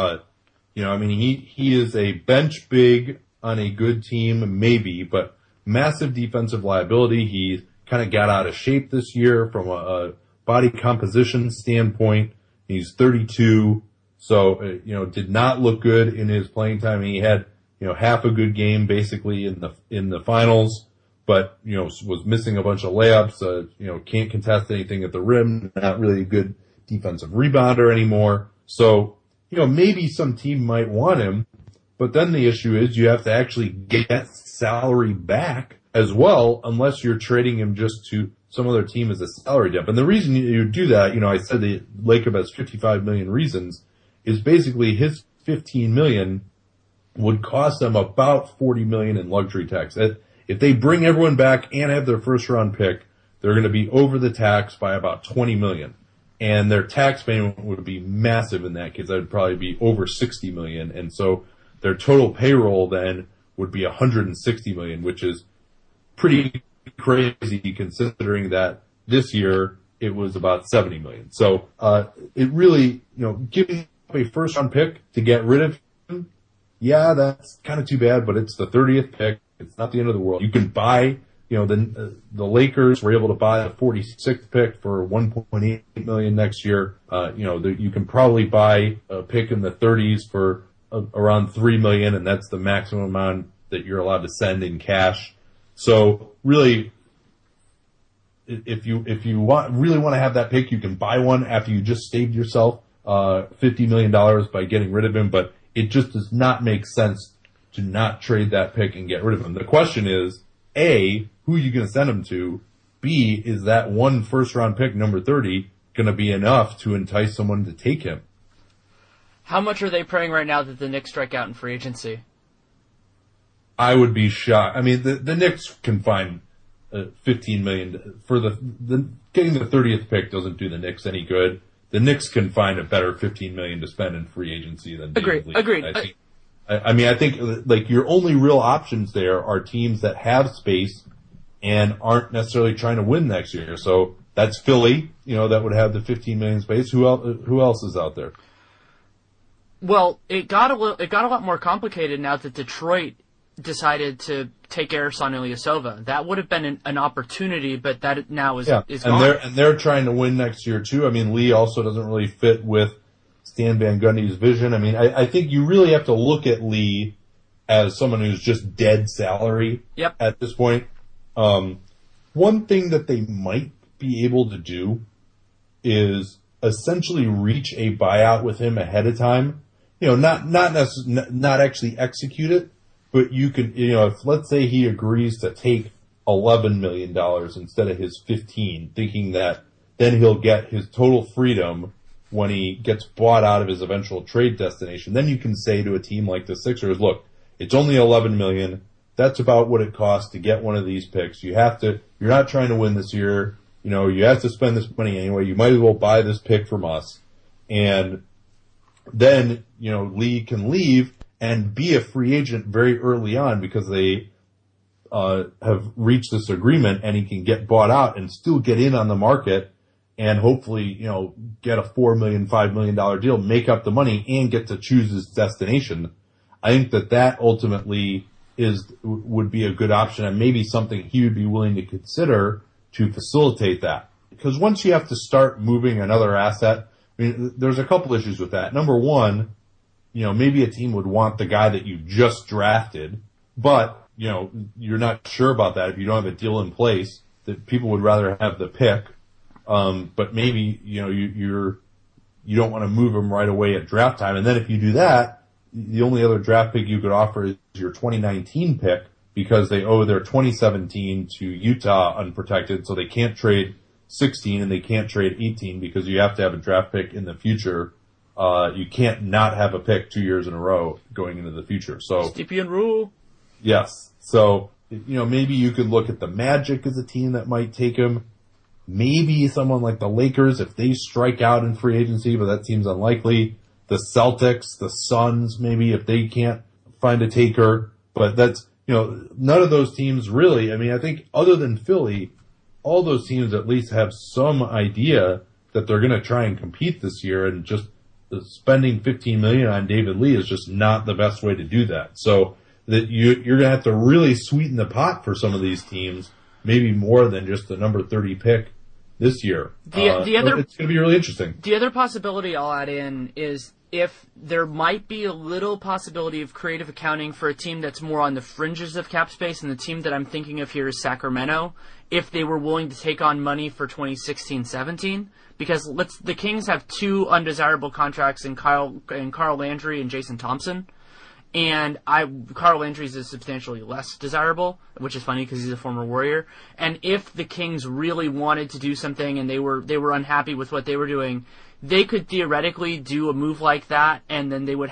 [SPEAKER 1] He is a bench big on a good team, maybe, but massive defensive liability. He kind of got out of shape this year from a body composition standpoint. He's 32, so, did not look good in his playing time. He had, half a good game basically in the finals, but, was missing a bunch of layups, can't contest anything at the rim, not really a good defensive rebounder anymore. So, maybe some team might want him, but then the issue is you have to actually get that salary back as well, unless you're trading him just to some other team as a salary dump. And the reason you do that, I said the Lakers has 55 million reasons, is basically his 15 million would cost them about 40 million in luxury tax. If they bring everyone back and have their first round pick, they're going to be over the tax by about 20 million. And their tax payment would be massive in that case. That would probably be over 60 million. And so their total payroll then would be 160 million, which is pretty crazy considering that this year it was about 70 million. So, it really, giving up a first round pick to get rid of him, yeah, that's kind of too bad, but it's the 30th pick. It's not the end of the world. You can buy, the Lakers were able to buy the 46th pick for $1.8 million next year. You can probably buy a pick in the 30s for around $3 million, and that's the maximum amount that you're allowed to send in cash. So really, if you really want to have that pick, you can buy one after you just saved yourself $50 million by getting rid of him, but it just does not make sense to not trade that pick and get rid of him. The question is, A, who are you going to send him to? B, is that one first round pick, number 30, going to be enough to entice someone to take him?
[SPEAKER 2] How much are they praying right now that the Knicks strike out in free agency?
[SPEAKER 1] I would be shocked. The Knicks can find $15 million for the getting the 30th pick doesn't do the Knicks any good. The Knicks can find a better $15 million to spend in free agency than
[SPEAKER 2] Agreed.
[SPEAKER 1] I think like your only real options there are teams that have space and aren't necessarily trying to win next year. So that's Philly, that would have the 15 million space. Who else is out there?
[SPEAKER 2] Well, it got a lot more complicated now that Detroit decided to take Ersan Ilyasova. That would have been an opportunity, but that now is gone.
[SPEAKER 1] And they're trying to win next year too. Lee also doesn't really fit with Stan Van Gundy's vision. I think you really have to look at Lee as someone who's just dead salary at this point. One thing that they might be able to do is essentially reach a buyout with him ahead of time not actually execute it, but you could, if let's say he agrees to take $11 million instead of his 15, thinking that then he'll get his total freedom when he gets bought out of his eventual trade destination. Then you can say to a team like the Sixers, look, it's only $11 million. That's about what it costs to get one of these picks. You're not trying to win this year. You have to spend this money anyway. You might as well buy this pick from us. And then, Lee can leave and be a free agent very early on because they have reached this agreement, and he can get bought out and still get in on the market and hopefully, get a $4 million, $5 million deal, make up the money, and get to choose his destination. I think that ultimately would be a good option, and maybe something he would be willing to consider to facilitate that. Because once you have to start moving another asset, there's a couple issues with that. Number one, maybe a team would want the guy that you just drafted, but, you're not sure about that if you don't have a deal in place, that people would rather have the pick. But maybe, you don't want to move him right away at draft time. And then if you do that, the only other draft pick you could offer is your 2019 pick because they owe their 2017 to Utah unprotected. So they can't trade 16 and they can't trade 18 because you have to have a draft pick in the future. You can't not have a pick 2 years in a row going into the future. So
[SPEAKER 2] Stipien rule.
[SPEAKER 1] Yes. So, maybe you could look at the Magic as a team that might take him. Maybe someone like the Lakers if they strike out in free agency, but that seems unlikely. The Celtics, the Suns, maybe if they can't find a taker. But that's, none of those teams really, I think other than Philly, all those teams at least have some idea that they're going to try and compete this year, and just spending $15 million on David Lee is just not the best way to do that. So that you're going to have to really sweeten the pot for some of these teams, maybe more than just the number 30 pick this year. It's going to be really interesting.
[SPEAKER 2] The other possibility I'll add in is if there might be a little possibility of creative accounting for a team that's more on the fringes of cap space, and the team that I'm thinking of here is Sacramento, if they were willing to take on money for 2016-17, because the Kings have two undesirable contracts in Carl Landry and Jason Thompson. And Carl Landry's is substantially less desirable, which is funny because he's a former Warrior. And if the Kings really wanted to do something and they were unhappy with what they were doing, they could theoretically do a move like that, and then they would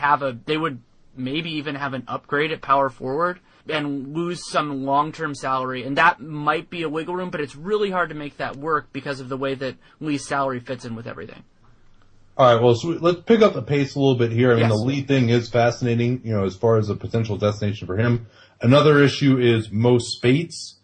[SPEAKER 2] maybe even have an upgrade at power forward and lose some long-term salary. And that might be a wiggle room, but it's really hard to make that work because of the way that Lee's salary fits in with everything.
[SPEAKER 1] All right, well, so let's pick up the pace a little bit here.
[SPEAKER 2] Yes.
[SPEAKER 1] The Lee thing is fascinating, as far as a potential destination for him. Another issue is Mo Spates,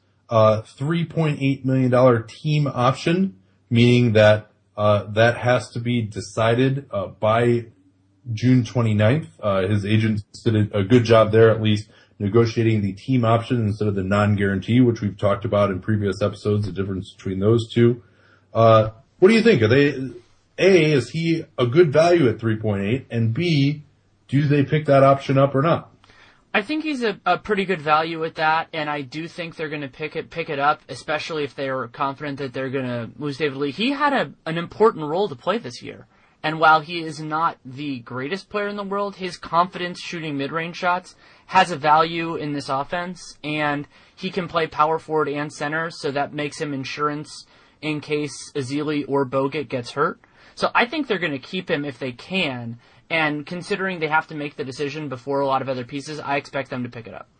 [SPEAKER 1] $3.8 million team option, meaning that that has to be decided by June 29th. His agent did a good job there, at least, negotiating the team option instead of the non-guarantee, which we've talked about in previous episodes, the difference between those two. What do you think? A, is he a good value at 3.8? And B, do they pick that option up or not?
[SPEAKER 2] I think he's a pretty good value at that, and I do think they're going to pick it up, especially if they are confident that they're going to lose David Lee. He had an important role to play this year, and while he is not the greatest player in the world, his confidence shooting mid-range shots has a value in this offense, and he can play power forward and center, so that makes him insurance in case Ezeli or Bogut gets hurt. So I think they're going to keep him if they can, and considering they have to make the decision before a lot of other pieces, I expect them to pick it up.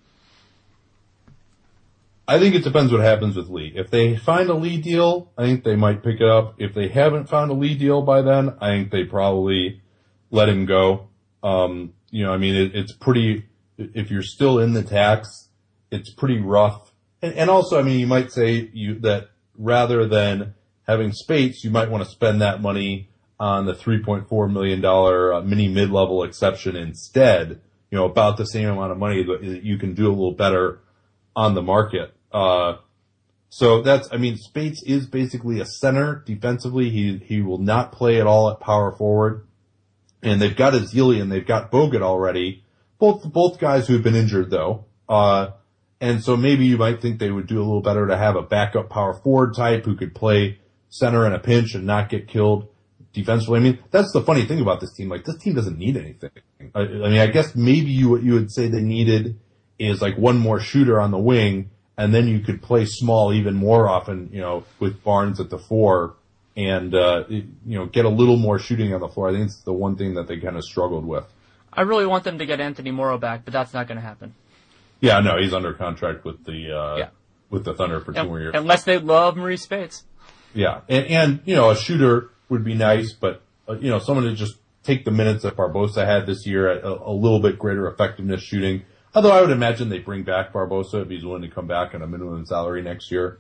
[SPEAKER 1] I think it depends what happens with Lee. If they find a Lee deal, I think they might pick it up. If they haven't found a Lee deal by then, I think they probably let him go. It's pretty, if you're still in the tax, it's pretty rough. And also, you might say that rather than having Spates, you might want to spend that money on the $3.4 million mini mid-level exception instead, about the same amount of money that you can do a little better on the market. So Spates is basically a center defensively. He will not play at all at power forward. And they've got Ezeli and they've got Bogut already. Both guys who have been injured though. And so maybe you might think they would do a little better to have a backup power forward type who could play center in a pinch and not get killed. defensively. I mean, that's the funny thing about this team. Like, this team doesn't need anything. I mean, I guess maybe what you would say they needed is like one more shooter on the wing, and then you could play small even more often, with Barnes at the 4 and, get a little more shooting on the floor. I think it's the one thing that they kind of struggled with.
[SPEAKER 2] I really want them to get Anthony Morrow back, but that's not going to happen.
[SPEAKER 1] Yeah, no, he's under contract with the Thunder for 2 more years.
[SPEAKER 2] Unless they love Maurice Spates.
[SPEAKER 1] Yeah, and a shooter would be nice, but, someone to just take the minutes that Barbosa had this year at a little bit greater effectiveness shooting. Although I would imagine they bring back Barbosa if he's willing to come back on a minimum salary next year.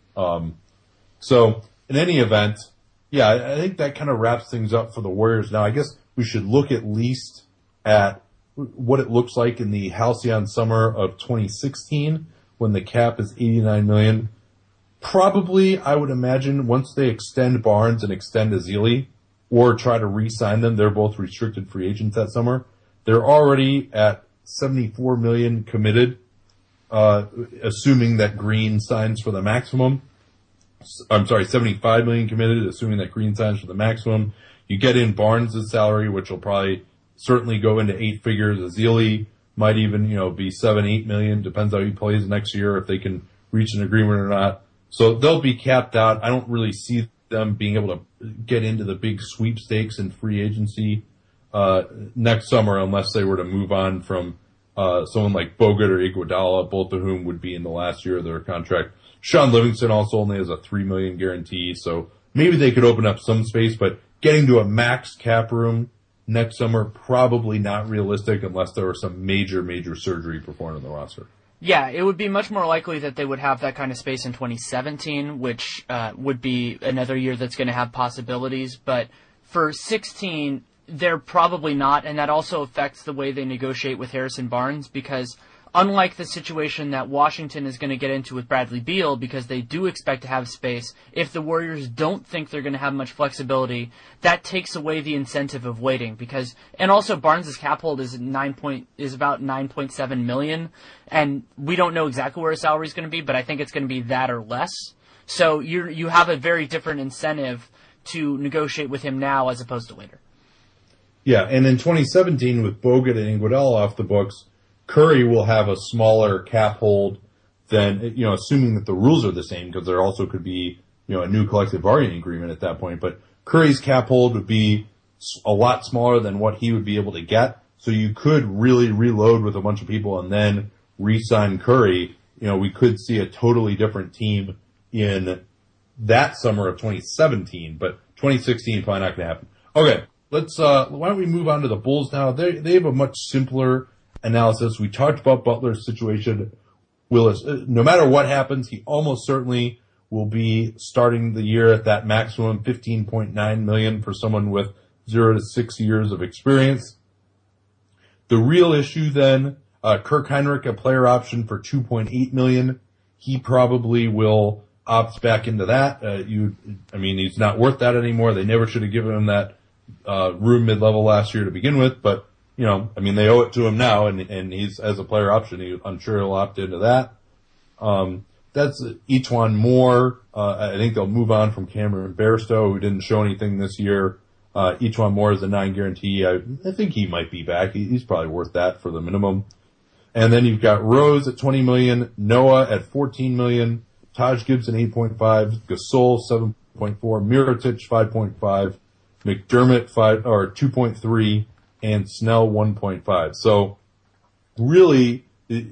[SPEAKER 1] So in any event, yeah, I think that kind of wraps things up for the Warriors. Now, I guess we should look at least at what it looks like in the halcyon summer of 2016 when the cap is $89 million. Probably, I would imagine, once they extend Barnes and extend Ezeli or try to re-sign them, they're both restricted free agents that summer. They're already at $74 million committed, assuming that Green signs for the maximum. I'm sorry, $75 million committed, assuming that Green signs for the maximum. You get in Barnes' salary, which will probably certainly go into 8 figures. Ezeli might even, be 7-8 million, depends how he plays next year, if they can reach an agreement or not. So they'll be capped out. I don't really see them being able to get into the big sweepstakes in free agency next summer unless they were to move on from someone like Bogut or Iguodala, both of whom would be in the last year of their contract. Sean Livingston also only has a $3 million guarantee, so maybe they could open up some space, but getting to a max cap room next summer, probably not realistic unless there were some major surgery performed on the roster.
[SPEAKER 2] Yeah, it would be much more likely that they would have that kind of space in 2017, which would be another year that's going to have possibilities. But for 16, they're probably not, and that also affects the way they negotiate with Harrison Barnes because unlike the situation that Washington is going to get into with Bradley Beal, because they do expect to have space, if the Warriors don't think they're going to have much flexibility, that takes away the incentive of waiting. And also Barnes' cap hold is about $9.7 million, and we don't know exactly where his salary is going to be, but I think it's going to be that or less. So you have a very different incentive to negotiate with him now as opposed to later.
[SPEAKER 1] Yeah, and in 2017 with Bogut and Iguodala off the books, Curry will have a smaller cap hold than, assuming that the rules are the same, because there also could be, a new collective bargaining agreement at that point. But Curry's cap hold would be a lot smaller than what he would be able to get. So you could really reload with a bunch of people and then re-sign Curry. We could see a totally different team in that summer of 2017, but 2016 probably not going to happen. Okay, why don't we move on to the Bulls now? They have a much simpler analysis. We talked about Butler's situation. Willis, no matter what happens, he almost certainly will be starting the year at that maximum $15.9 million for someone with 0 to 6 years of experience. The real issue then, Kirk Hinrich, a player option for $2.8 million. He probably will opt back into that. He's not worth that anymore. They never should have given him that room mid-level last year to begin with, but they owe it to him now, and he's, as a player option, I'm sure he'll opt into that. That's E'Twaun Moore. I think they'll move on from Cameron Bairstow, who didn't show anything this year. E'Twaun Moore is a non-guarantee. I think he might be back. He's probably worth that for the minimum. And then you've got Rose at $20 million, Noah at $14 million, Taj Gibson 8.5, Gasol 7.4, Mirotic 5.5, McDermott 2.3. and Snell 1.5. So really,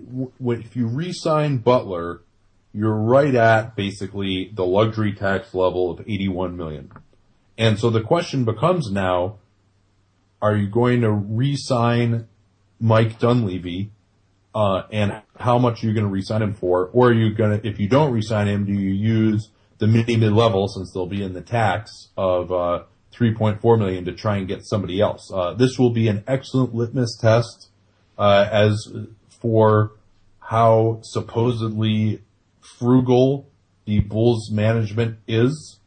[SPEAKER 1] if you re-sign Butler, you're right at basically the luxury tax level of $81 million. And so the question becomes now, are you going to re-sign Mike Dunleavy, and how much are you going to re-sign him for? Or are you going to, if you don't re-sign him, do you use the mid-level, since they'll be in the tax of $3.4 million to try and get somebody else? This will be an excellent litmus test as for how supposedly frugal the Bulls management is.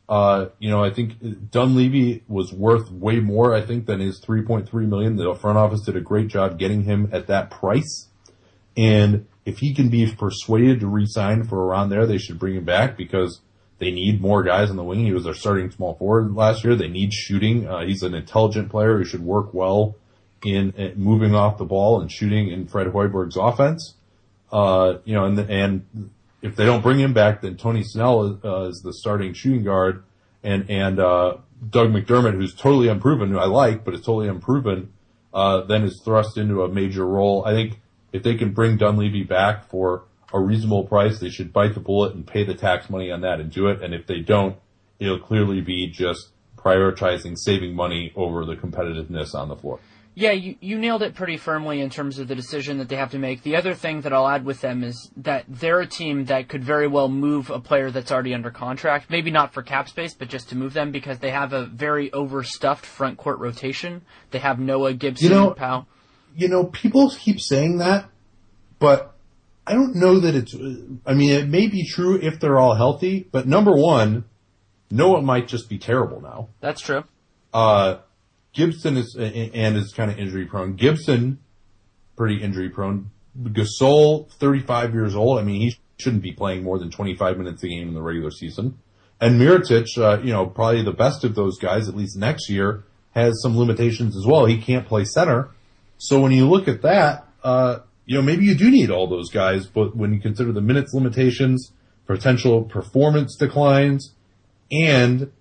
[SPEAKER 1] I think Dunleavy was worth way more, I think, than his $3.3 million. The front office did a great job getting him at that price. And if he can be persuaded to re-sign for around there, they should bring him back, because They need more guys on the wing. He was their starting small forward last year. They need shooting. He's an intelligent player who should work well in moving off the ball and shooting in Fred Hoiberg's offense. And if they don't bring him back, then Tony Snell is the starting shooting guard, and Doug McDermott, who's totally unproven, who I like, but is totally unproven, then is thrust into a major role. I think if they can bring Dunleavy back for a reasonable price, they should bite the bullet and pay the tax money on that and do it. And if they don't, it'll clearly be just prioritizing saving money over the competitiveness on the floor.
[SPEAKER 2] Yeah, you nailed it pretty firmly in terms of the decision that they have to make. The other thing that I'll add with them is that they're a team that could very well move a player that's already under contract. Maybe not for cap space, but just to move them because they have a very overstuffed front court rotation. They have Noah, Gibson, Powell.
[SPEAKER 1] People keep saying that, but I don't know that it may be true if they're all healthy, but number one, Noah might just be terrible now.
[SPEAKER 2] That's true.
[SPEAKER 1] Gibson is kind of injury prone. Gibson, pretty injury prone. Gasol, 35 years old. I mean, he shouldn't be playing more than 25 minutes a game in the regular season. And Mirotic, probably the best of those guys, at least next year, has some limitations as well. He can't play center. So when you look at that, maybe you do need all those guys, but when you consider the minutes limitations, potential performance declines, and,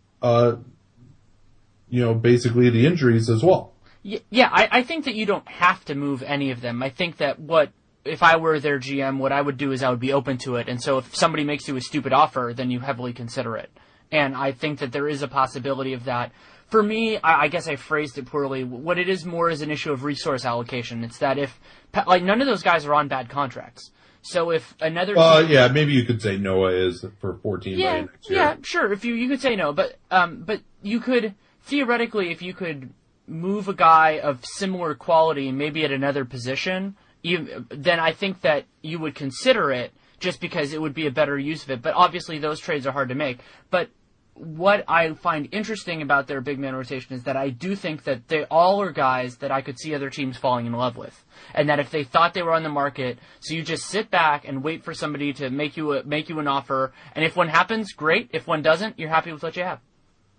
[SPEAKER 1] basically the injuries as well.
[SPEAKER 2] Yeah, I think that you don't have to move any of them. I think that if I were their GM, what I would do is I would be open to it. And so if somebody makes you a stupid offer, then you heavily consider it. And I think that there is a possibility of that. For me, I guess I phrased it poorly. What it is more is an issue of resource allocation. It's that none of those guys are on bad contracts. So if another
[SPEAKER 1] maybe you could say Noah is for $14 million next year.
[SPEAKER 2] Yeah, sure. If you could say no, but you could theoretically, if you could move a guy of similar quality, maybe at another position, then I think that you would consider it just because it would be a better use of it. But obviously, those trades are hard to make. But what I find interesting about their big man rotation is that I do think that they all are guys that I could see other teams falling in love with. And that if they thought they were on the market, so you just sit back and wait for somebody to make you an offer. And if one happens, great. If one doesn't, you're happy with what you have.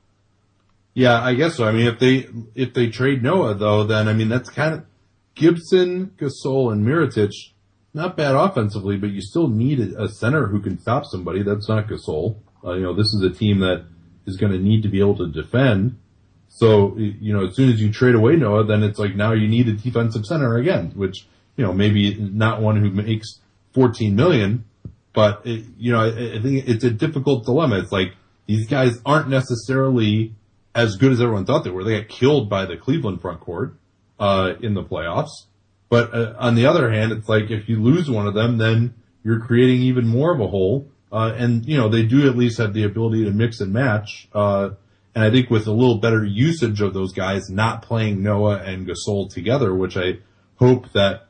[SPEAKER 1] Yeah, I guess so. I mean, if they trade Noah, though, then, I mean, that's kind of Gibson, Gasol, and Mirotic, not bad offensively, but you still need a center who can stop somebody. That's not Gasol. This is a team that is going to need to be able to defend. So, as soon as you trade away Noah, then it's like now you need a defensive center again, which, maybe not one who makes $14 million, but, I think it's a difficult dilemma. It's like these guys aren't necessarily as good as everyone thought they were. They got killed by the Cleveland front court in the playoffs. But on the other hand, it's like if you lose one of them, then you're creating even more of a hole. And they do at least have the ability to mix and match. And I think with a little better usage of those guys, not playing Noah and Gasol together, which I hope that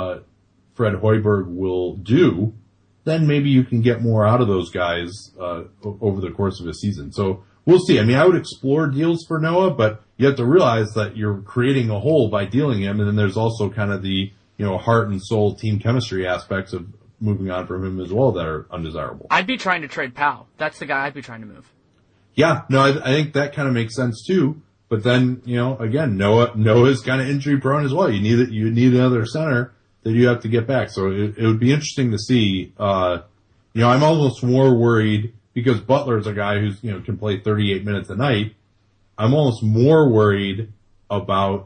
[SPEAKER 1] Fred Hoiberg will do, then maybe you can get more out of those guys over the course of a season. So we'll see. I mean, I would explore deals for Noah, but you have to realize that you're creating a hole by dealing him, and then there's also kind of the heart and soul team chemistry aspects of moving on from him as well that are undesirable.
[SPEAKER 2] I'd be trying to trade Powell. That's the guy I'd be trying to move.
[SPEAKER 1] Yeah, no, I think that kind of makes sense too. But then, again, Noah's kind of injury prone as well. You need another center that you have to get back. So it would be interesting to see. I'm almost more worried because Butler's a guy who's can play 38 minutes a night. I'm almost more worried about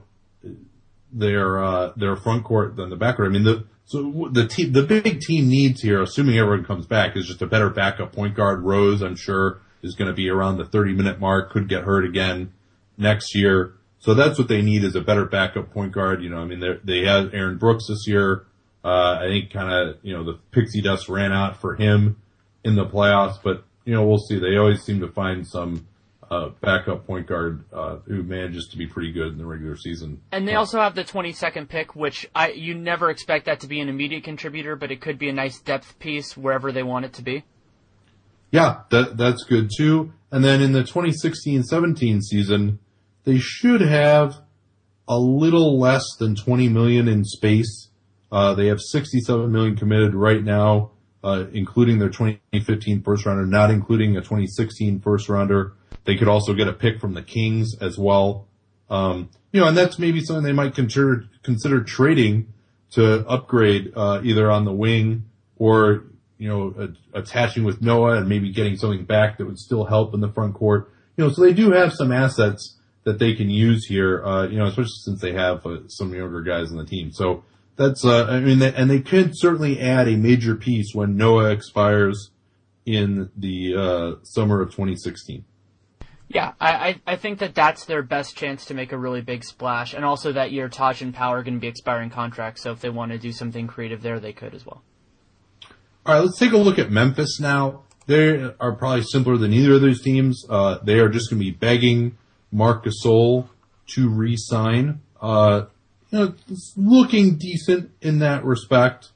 [SPEAKER 1] their front court than the back court. I mean, the big team needs here, assuming everyone comes back, is just a better backup point guard. Rose, I'm sure, is going to be around the 30-minute mark, could get hurt again next year. So that's what they need, is a better backup point guard. They had Aaron Brooks this year. I think kind of, the pixie dust ran out for him in the playoffs, but, we'll see. They always seem to find some backup point guard who manages to be pretty good in the regular season.
[SPEAKER 2] And they also have the 22nd pick, which you never expect that to be an immediate contributor, but it could be a nice depth piece wherever they want it to be.
[SPEAKER 1] Yeah, that's good too. And then in the 2016-17 season, they should have a little less than $20 million in space. They have $67 million committed right now. including their 2015 first rounder, not including a 2016 first rounder. They could also get a pick from the Kings as well. And that's maybe something they might consider trading to upgrade, either on the wing or, attaching with Noah and maybe getting something back that would still help in the front court. So they do have some assets that they can use here, especially since they have some younger guys on the team. So that's, and they could certainly add a major piece when Noah expires in the summer of 2016.
[SPEAKER 2] Yeah, I think that's their best chance to make a really big splash. And also that year, Taj and Powell are going to be expiring contracts, so if they want to do something creative there, they could as well.
[SPEAKER 1] All right, let's take a look at Memphis now. They are probably simpler than either of those teams. They are just going to be begging Marc Gasol to re-sign. It's looking decent in that respect.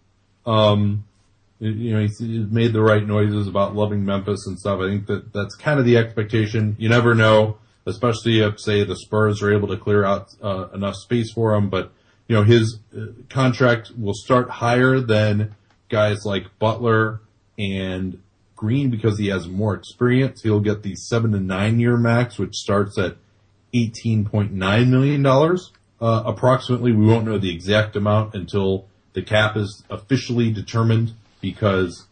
[SPEAKER 1] He's made the right noises about loving Memphis and stuff. I think that's kind of the expectation. You never know, especially if, say, the Spurs are able to clear out enough space for him. But, his contract will start higher than guys like Butler and Green because he has more experience. He'll get the 7 to 9 year max, which starts at $18.9 million. Approximately, we won't know the exact amount until the cap is officially determined because,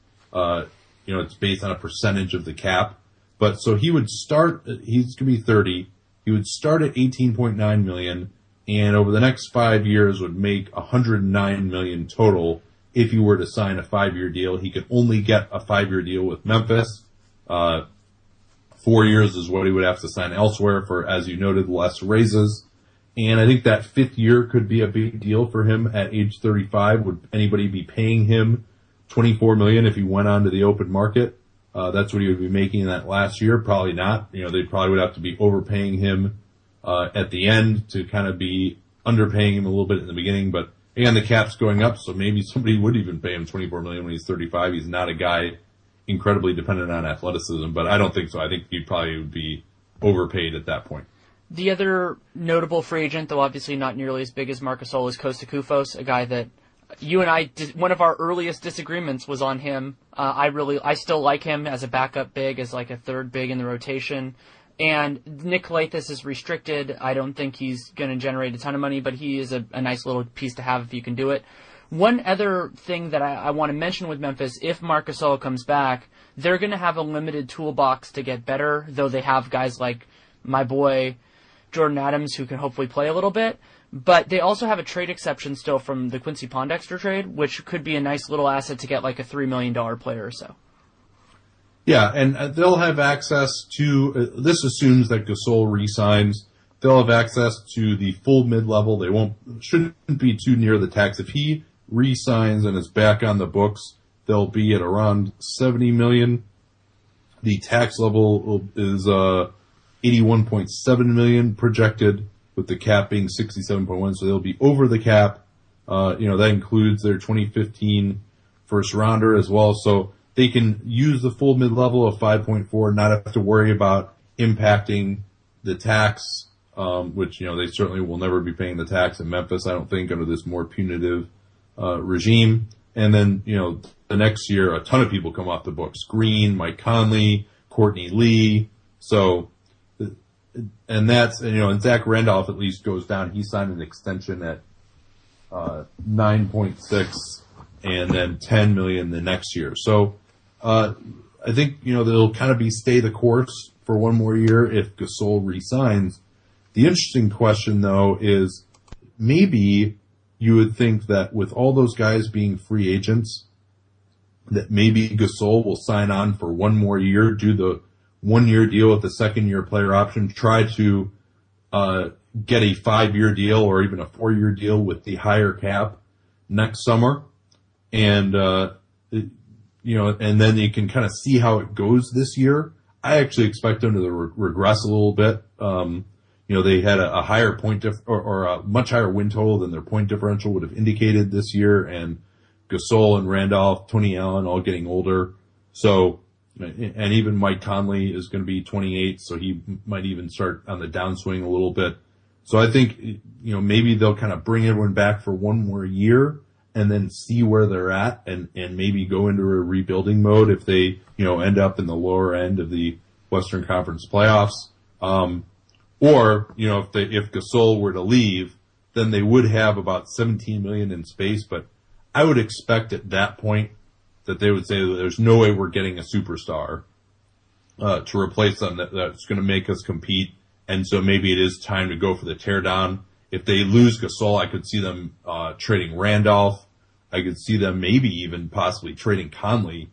[SPEAKER 1] it's based on a percentage of the cap. But so he would start, he's going to be 30. He would start at 18.9 million and over the next 5 years would make 109 million total. If he were to sign a 5-year deal, he could only get a 5-year deal with Memphis. 4 years is what he would have to sign elsewhere for, as you noted, less raises. And I think that 5th year could be a big deal for him at age 35. Would anybody be paying him $24 million if he went onto the open market? That's what he would be making in that last year. Probably not. They probably would have to be overpaying him at the end to kind of be underpaying him a little bit in the beginning. But again, the cap's going up, so maybe somebody would even pay him $24 million when he's 35. He's not a guy incredibly dependent on athleticism, but I don't think so. I think he probably would be overpaid at that point.
[SPEAKER 2] The other notable free agent, though obviously not nearly as big as Marc Gasol, is Kosta Koufos, a guy that you and I, one of our earliest disagreements was on him. I still like him as a backup big, as like a third big in the rotation. And Nick Lathis is restricted. I don't think he's going to generate a ton of money, but he is a nice little piece to have if you can do it. One other thing that I want to mention with Memphis, if Marc Gasol comes back, they're going to have a limited toolbox to get better, though they have guys like my boy Jordan Adams who can hopefully play a little bit. But they also have a trade exception still from the Quincy Pondexter trade, which could be a nice little asset to get like a $3 million player or so.
[SPEAKER 1] Yeah, and they'll have access to, this assumes that Gasol re-signs, they'll have access to the full mid-level. They shouldn't be too near the tax. If he re-signs and is back on the books, they'll be at around $70 million. The tax level is 81.7 million projected, with the cap being 67.1, so they'll be over the cap. That includes their 2015 first rounder as well, so they can use the full mid-level of 5.4, not have to worry about impacting the tax, which, they certainly will never be paying the tax in Memphis, I don't think, under this more punitive regime. And then, the next year, a ton of people come off the books. Green, Mike Conley, Courtney Lee. So, and Zach Randolph at least goes down. He signed an extension at 9.6 and then 10 million the next year. So, I think, they'll kind of stay the course for one more year if Gasol resigns. The interesting question, though, is maybe you would think that with all those guys being free agents, that maybe Gasol will sign on for one more year, do the 1 year deal with the 2nd year player option, try to get a 5-year deal or even a 4-year deal with the higher cap next summer, and and then you can kind of see how it goes this year. I actually expect them to regress a little bit. They had a higher point or a much higher win total than their point differential would have indicated this year, and Gasol and Randolph, Tony Allen all getting older. So, and even Mike Conley is going to be 28, so he might even start on the downswing a little bit. So I think, maybe they'll kind of bring everyone back for one more year and then see where they're at and maybe go into a rebuilding mode if they, end up in the lower end of the Western Conference playoffs. Or, if Gasol were to leave, then they would have about $17 million in space, but I would expect at that point that they would say that there's no way we're getting a superstar, to replace them that's going to make us compete. And so maybe it is time to go for the teardown. If they lose Gasol, I could see them, trading Randolph. I could see them maybe even possibly trading Conley,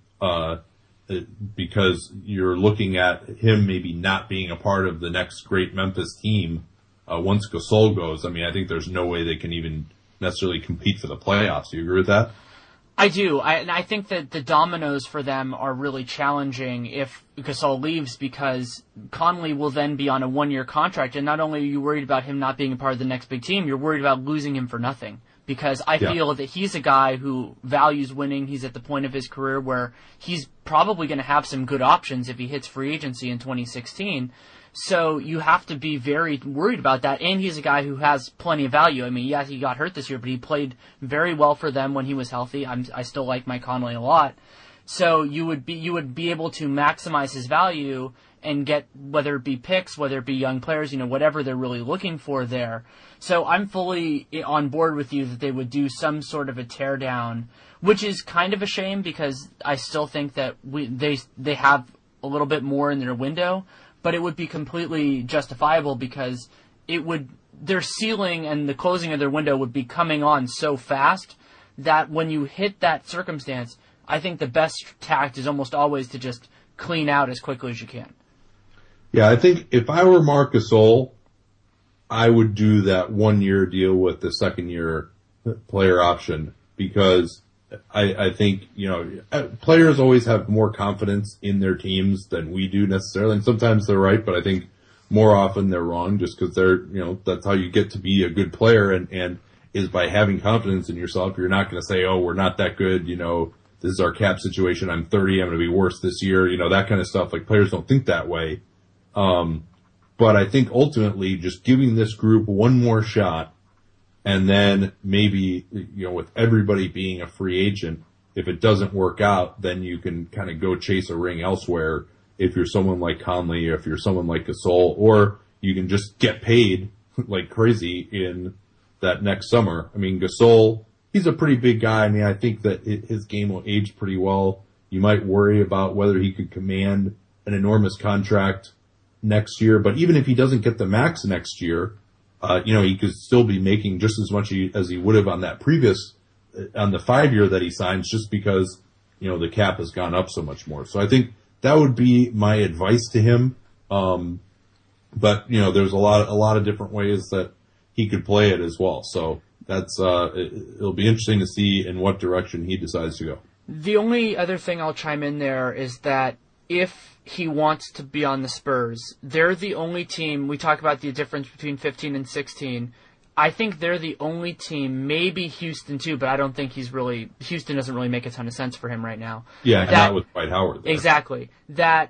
[SPEAKER 1] because you're looking at him maybe not being a part of the next great Memphis team once Gasol goes. I mean, I think there's no way they can even necessarily compete for the playoffs. Do you agree with that?
[SPEAKER 2] I do. I think that the dominoes for them are really challenging if Gasol leaves, because Conley will then be on a one-year contract, and not only are you worried about him not being a part of the next big team, you're worried about losing him for nothing. Because I feel that he's a guy who values winning. He's at the point of his career where he's probably going to have some good options if he hits free agency in 2016. So you have to be very worried about that. And he's a guy who has plenty of value. I mean, he got hurt this year, but he played very well for them when he was healthy. I still like Mike Conley a lot. So you would be able to maximize his value and get, whether it be picks, whether it be young players, whatever they're really looking for there. So I'm fully on board with you that they would do some sort of a teardown, which is kind of a shame because I still think that they have a little bit more in their window, but it would be completely justifiable because their ceiling and the closing of their window would be coming on so fast that when you hit that circumstance, I think the best tact is almost always to just clean out as quickly as you can.
[SPEAKER 1] Yeah, I think if I were Marc Gasol, I would do that 1-year deal with the second-year player option because I think, players always have more confidence in their teams than we do necessarily. And sometimes they're right, but I think more often they're wrong just because that's how you get to be a good player and is by having confidence in yourself. You're not going to say, oh, we're not that good, this is our cap situation. I'm 30. I'm going to be worse this year. That kind of stuff. Like players don't think that way. But I think ultimately just giving this group one more shot and then maybe, with everybody being a free agent, if it doesn't work out, then you can kind of go chase a ring elsewhere if you're someone like Conley or if you're someone like Gasol, or you can just get paid like crazy in that next summer. I mean, Gasol, he's a pretty big guy. I mean, I think that his game will age pretty well. You might worry about whether he could command an enormous contract next year, but even if he doesn't get the max next year, he could still be making just as much as he would have on that on the 5-year that he signs, just because, the cap has gone up so much more. So I think that would be my advice to him. But, there's a lot of different ways that he could play it as well. So that's, it'll be interesting to see in what direction he decides to go.
[SPEAKER 2] The only other thing I'll chime in there is that if he wants to be on the Spurs, they're the only team. We talk about the difference between 15 and 16. I think they're the only team, maybe Houston too, but I don't think Houston doesn't really make a ton of sense for him right now.
[SPEAKER 1] Yeah, not with Dwight Howard there.
[SPEAKER 2] Exactly. That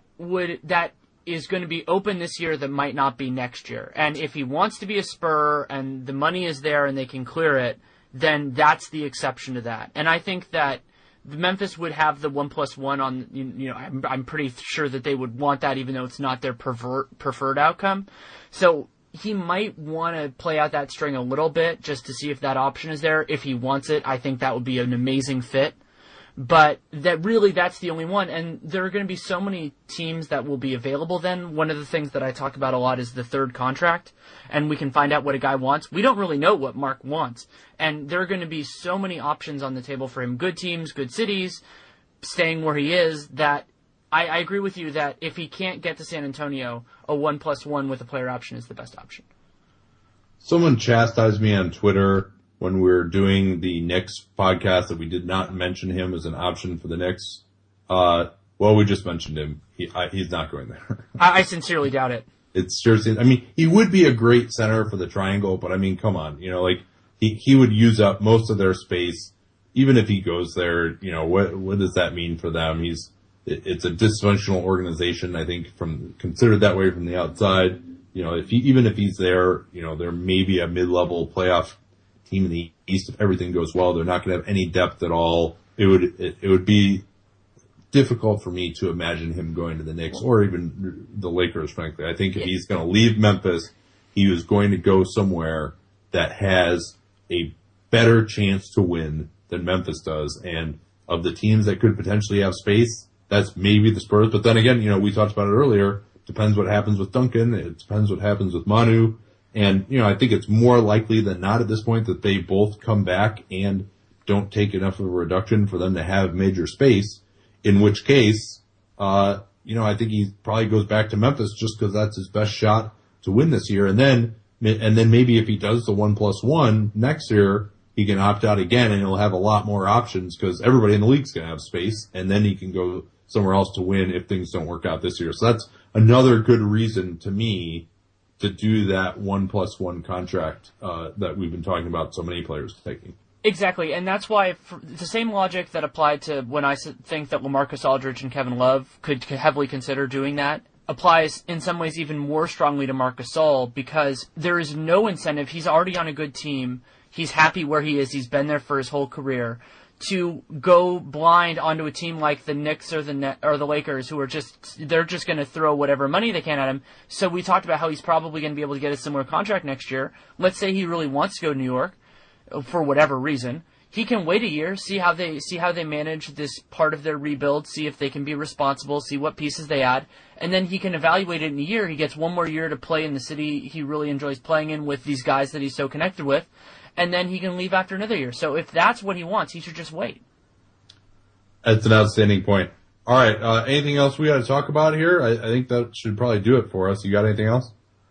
[SPEAKER 2] is going to be open this year that might not be next year. And if he wants to be a Spur and the money is there and they can clear it, then that's the exception to that. And I think that Memphis would have the 1+1 on, I'm pretty sure that they would want that even though it's not their preferred outcome. So he might want to play out that string a little bit just to see if that option is there. If he wants it, I think that would be an amazing fit. But that's the only one. And there are going to be so many teams that will be available then. One of the things that I talk about a lot is the third contract. And we can find out what a guy wants. We don't really know what Mark wants. And there are going to be so many options on the table for him. Good teams, good cities, staying where he is, that I agree with you that if he can't get to San Antonio, a 1+1 with a player option is the best option.
[SPEAKER 1] Someone chastised me on Twitter when we were doing the Knicks podcast that we did not mention him as an option for the Knicks. We just mentioned him. He's not going there.
[SPEAKER 2] I sincerely doubt it.
[SPEAKER 1] It's seriously, I mean, he would be a great center for the triangle, but I mean, come on, he would use up most of their space. Even if he goes there, what does that mean for them? It's a dysfunctional organization, I think, considered that way from the outside. Even if he's there, there may be a mid-level playoff team in the East if everything goes well. They're not going to have any depth at all. It would be difficult for me to imagine him going to the Knicks or even the Lakers, frankly. I think if he's going to leave Memphis, he was going to go somewhere that has a better chance to win than Memphis does. And of the teams that could potentially have space, that's maybe the Spurs. But then again, we talked about it earlier. Depends what happens with Duncan. It depends what happens with Manu. And, I think it's more likely than not at this point that they both come back and don't take enough of a reduction for them to have major space, in which case, I think he probably goes back to Memphis just because that's his best shot to win this year. And then maybe if he does the 1+1 next year, he can opt out again and he'll have a lot more options because everybody in the league's going to have space, and then he can go somewhere else to win if things don't work out this year. So that's another good reason to me to do that 1+1 contract that we've been talking about so many players taking.
[SPEAKER 2] Exactly, and that's why the same logic that applied to when I think that LaMarcus Aldridge and Kevin Love could heavily consider doing that applies in some ways even more strongly to Marc Gasol, because there is no incentive. He's already on a good team. He's happy where he is. He's been there for his whole career. To go blind onto a team like the Knicks or the Lakers, who are they're just going to throw whatever money they can at him. So we talked about how he's probably going to be able to get a similar contract next year. Let's say he really wants to go to New York for whatever reason. He can wait a year, see how they manage this part of their rebuild, see if they can be responsible, see what pieces they add, and then he can evaluate it in a year. He gets one more year to play in the city he really enjoys playing in with these guys that he's so connected with, and then he can leave after another year. So if that's what he wants, he should just wait.
[SPEAKER 1] That's an outstanding point. All right, anything else we got to talk about here? I think that should probably do it for us. You got anything else?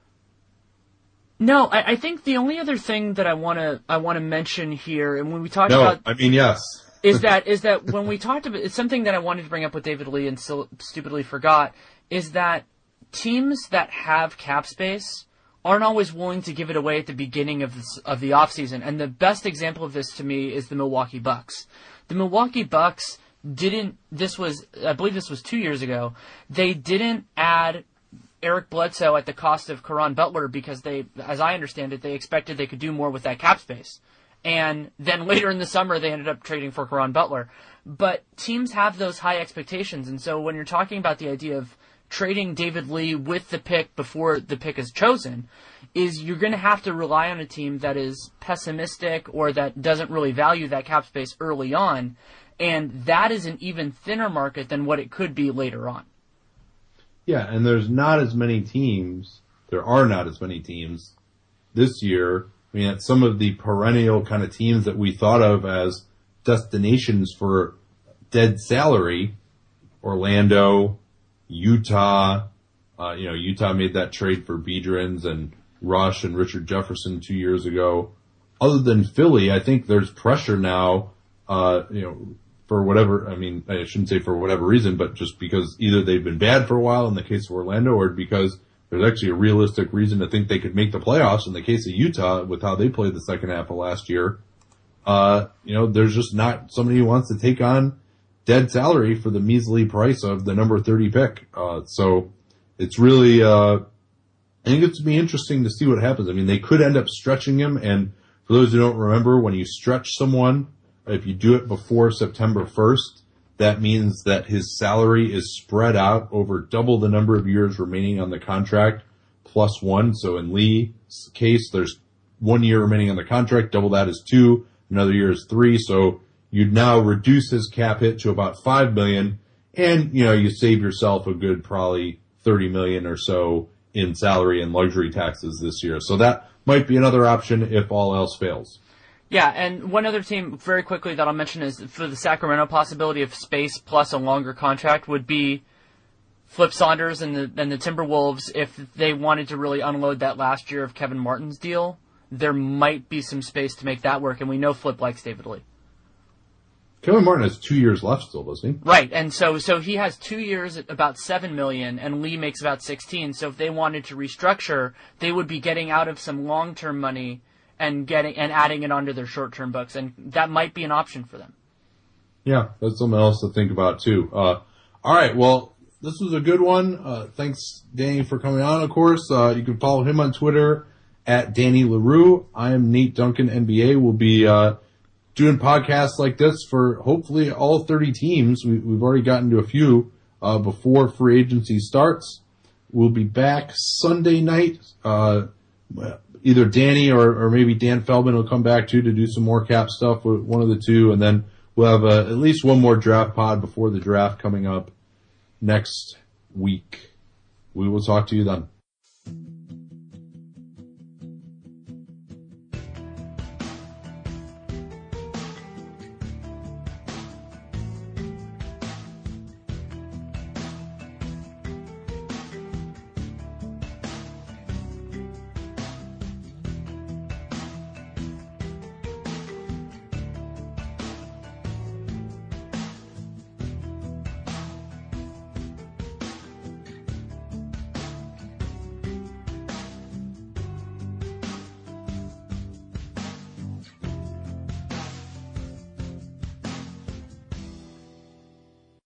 [SPEAKER 2] No, I think the only other thing that I want to mention here, and when we talked
[SPEAKER 1] yes,
[SPEAKER 2] is that when we talked about, it's something that I wanted to bring up with David Lee and still stupidly forgot, is that teams that have cap space aren't always willing to give it away at the beginning of the offseason. And the best example of this to me is the Milwaukee Bucks. The Milwaukee Bucks I believe this was 2 years ago, they didn't add Eric Bledsoe at the cost of Caron Butler because they, as I understand it, they expected they could do more with that cap space. And then later in the summer, they ended up trading for Caron Butler. But teams have those high expectations, and so when you're talking about the idea of trading David Lee with the pick before the pick is chosen, is you're going to have to rely on a team that is pessimistic or that doesn't really value that cap space early on, and that is an even thinner market than what it could be later on.
[SPEAKER 1] Yeah, and there are not as many teams this year. I mean, some of the perennial kind of teams that we thought of as destinations for dead salary, Orlando, Utah, Utah made that trade for Biedrins and Rush and Richard Jefferson 2 years ago. Other than Philly, I think there's pressure now, for whatever, I shouldn't say for whatever reason, but just because either they've been bad for a while in the case of Orlando, or because there's actually a realistic reason to think they could make the playoffs in the case of Utah with how they played the second half of last year. There's just not somebody who wants to take on dead salary for the measly price of the number 30 pick. So it's really, I think it's be interesting to see what happens. I mean, they could end up stretching him, and for those who don't remember, when you stretch someone, if you do it before September 1st, that means that his salary is spread out over double the number of years remaining on the contract plus one. So in Lee's case, there's 1 year remaining on the contract. Double that is 2. Another year is 3. So you'd now reduce his cap hit to about $5 million, and you save yourself a good probably $30 million or so in salary and luxury taxes this year. So that might be another option if all else fails.
[SPEAKER 2] Yeah, and one other team very quickly that I'll mention is for the Sacramento possibility of space plus a longer contract would be Flip Saunders and the Timberwolves. If they wanted to really unload that last year of Kevin Martin's deal, there might be some space to make that work, and we know Flip likes David Lee.
[SPEAKER 1] Kevin Martin has 2 years left still, doesn't he?
[SPEAKER 2] Right, and so he has 2 years at about $7 million, and Lee makes about $16. So if they wanted to restructure, they would be getting out of some long-term money and adding it onto their short-term books, and that might be an option for them.
[SPEAKER 1] Yeah, that's something else to think about too. All right, well, this was a good one. Thanks, Danny, for coming on. Of course, you can follow him on Twitter at Danny LaRue. I am Nate Duncan, NBA. We'll be doing podcasts like this for hopefully all 30 teams. We've already gotten to a few before free agency starts. We'll be back Sunday night. Either Danny or maybe Dan Feldman will come back too to do some more cap stuff with one of the two, and then we'll have at least one more draft pod before the draft coming up next week. We will talk to you then.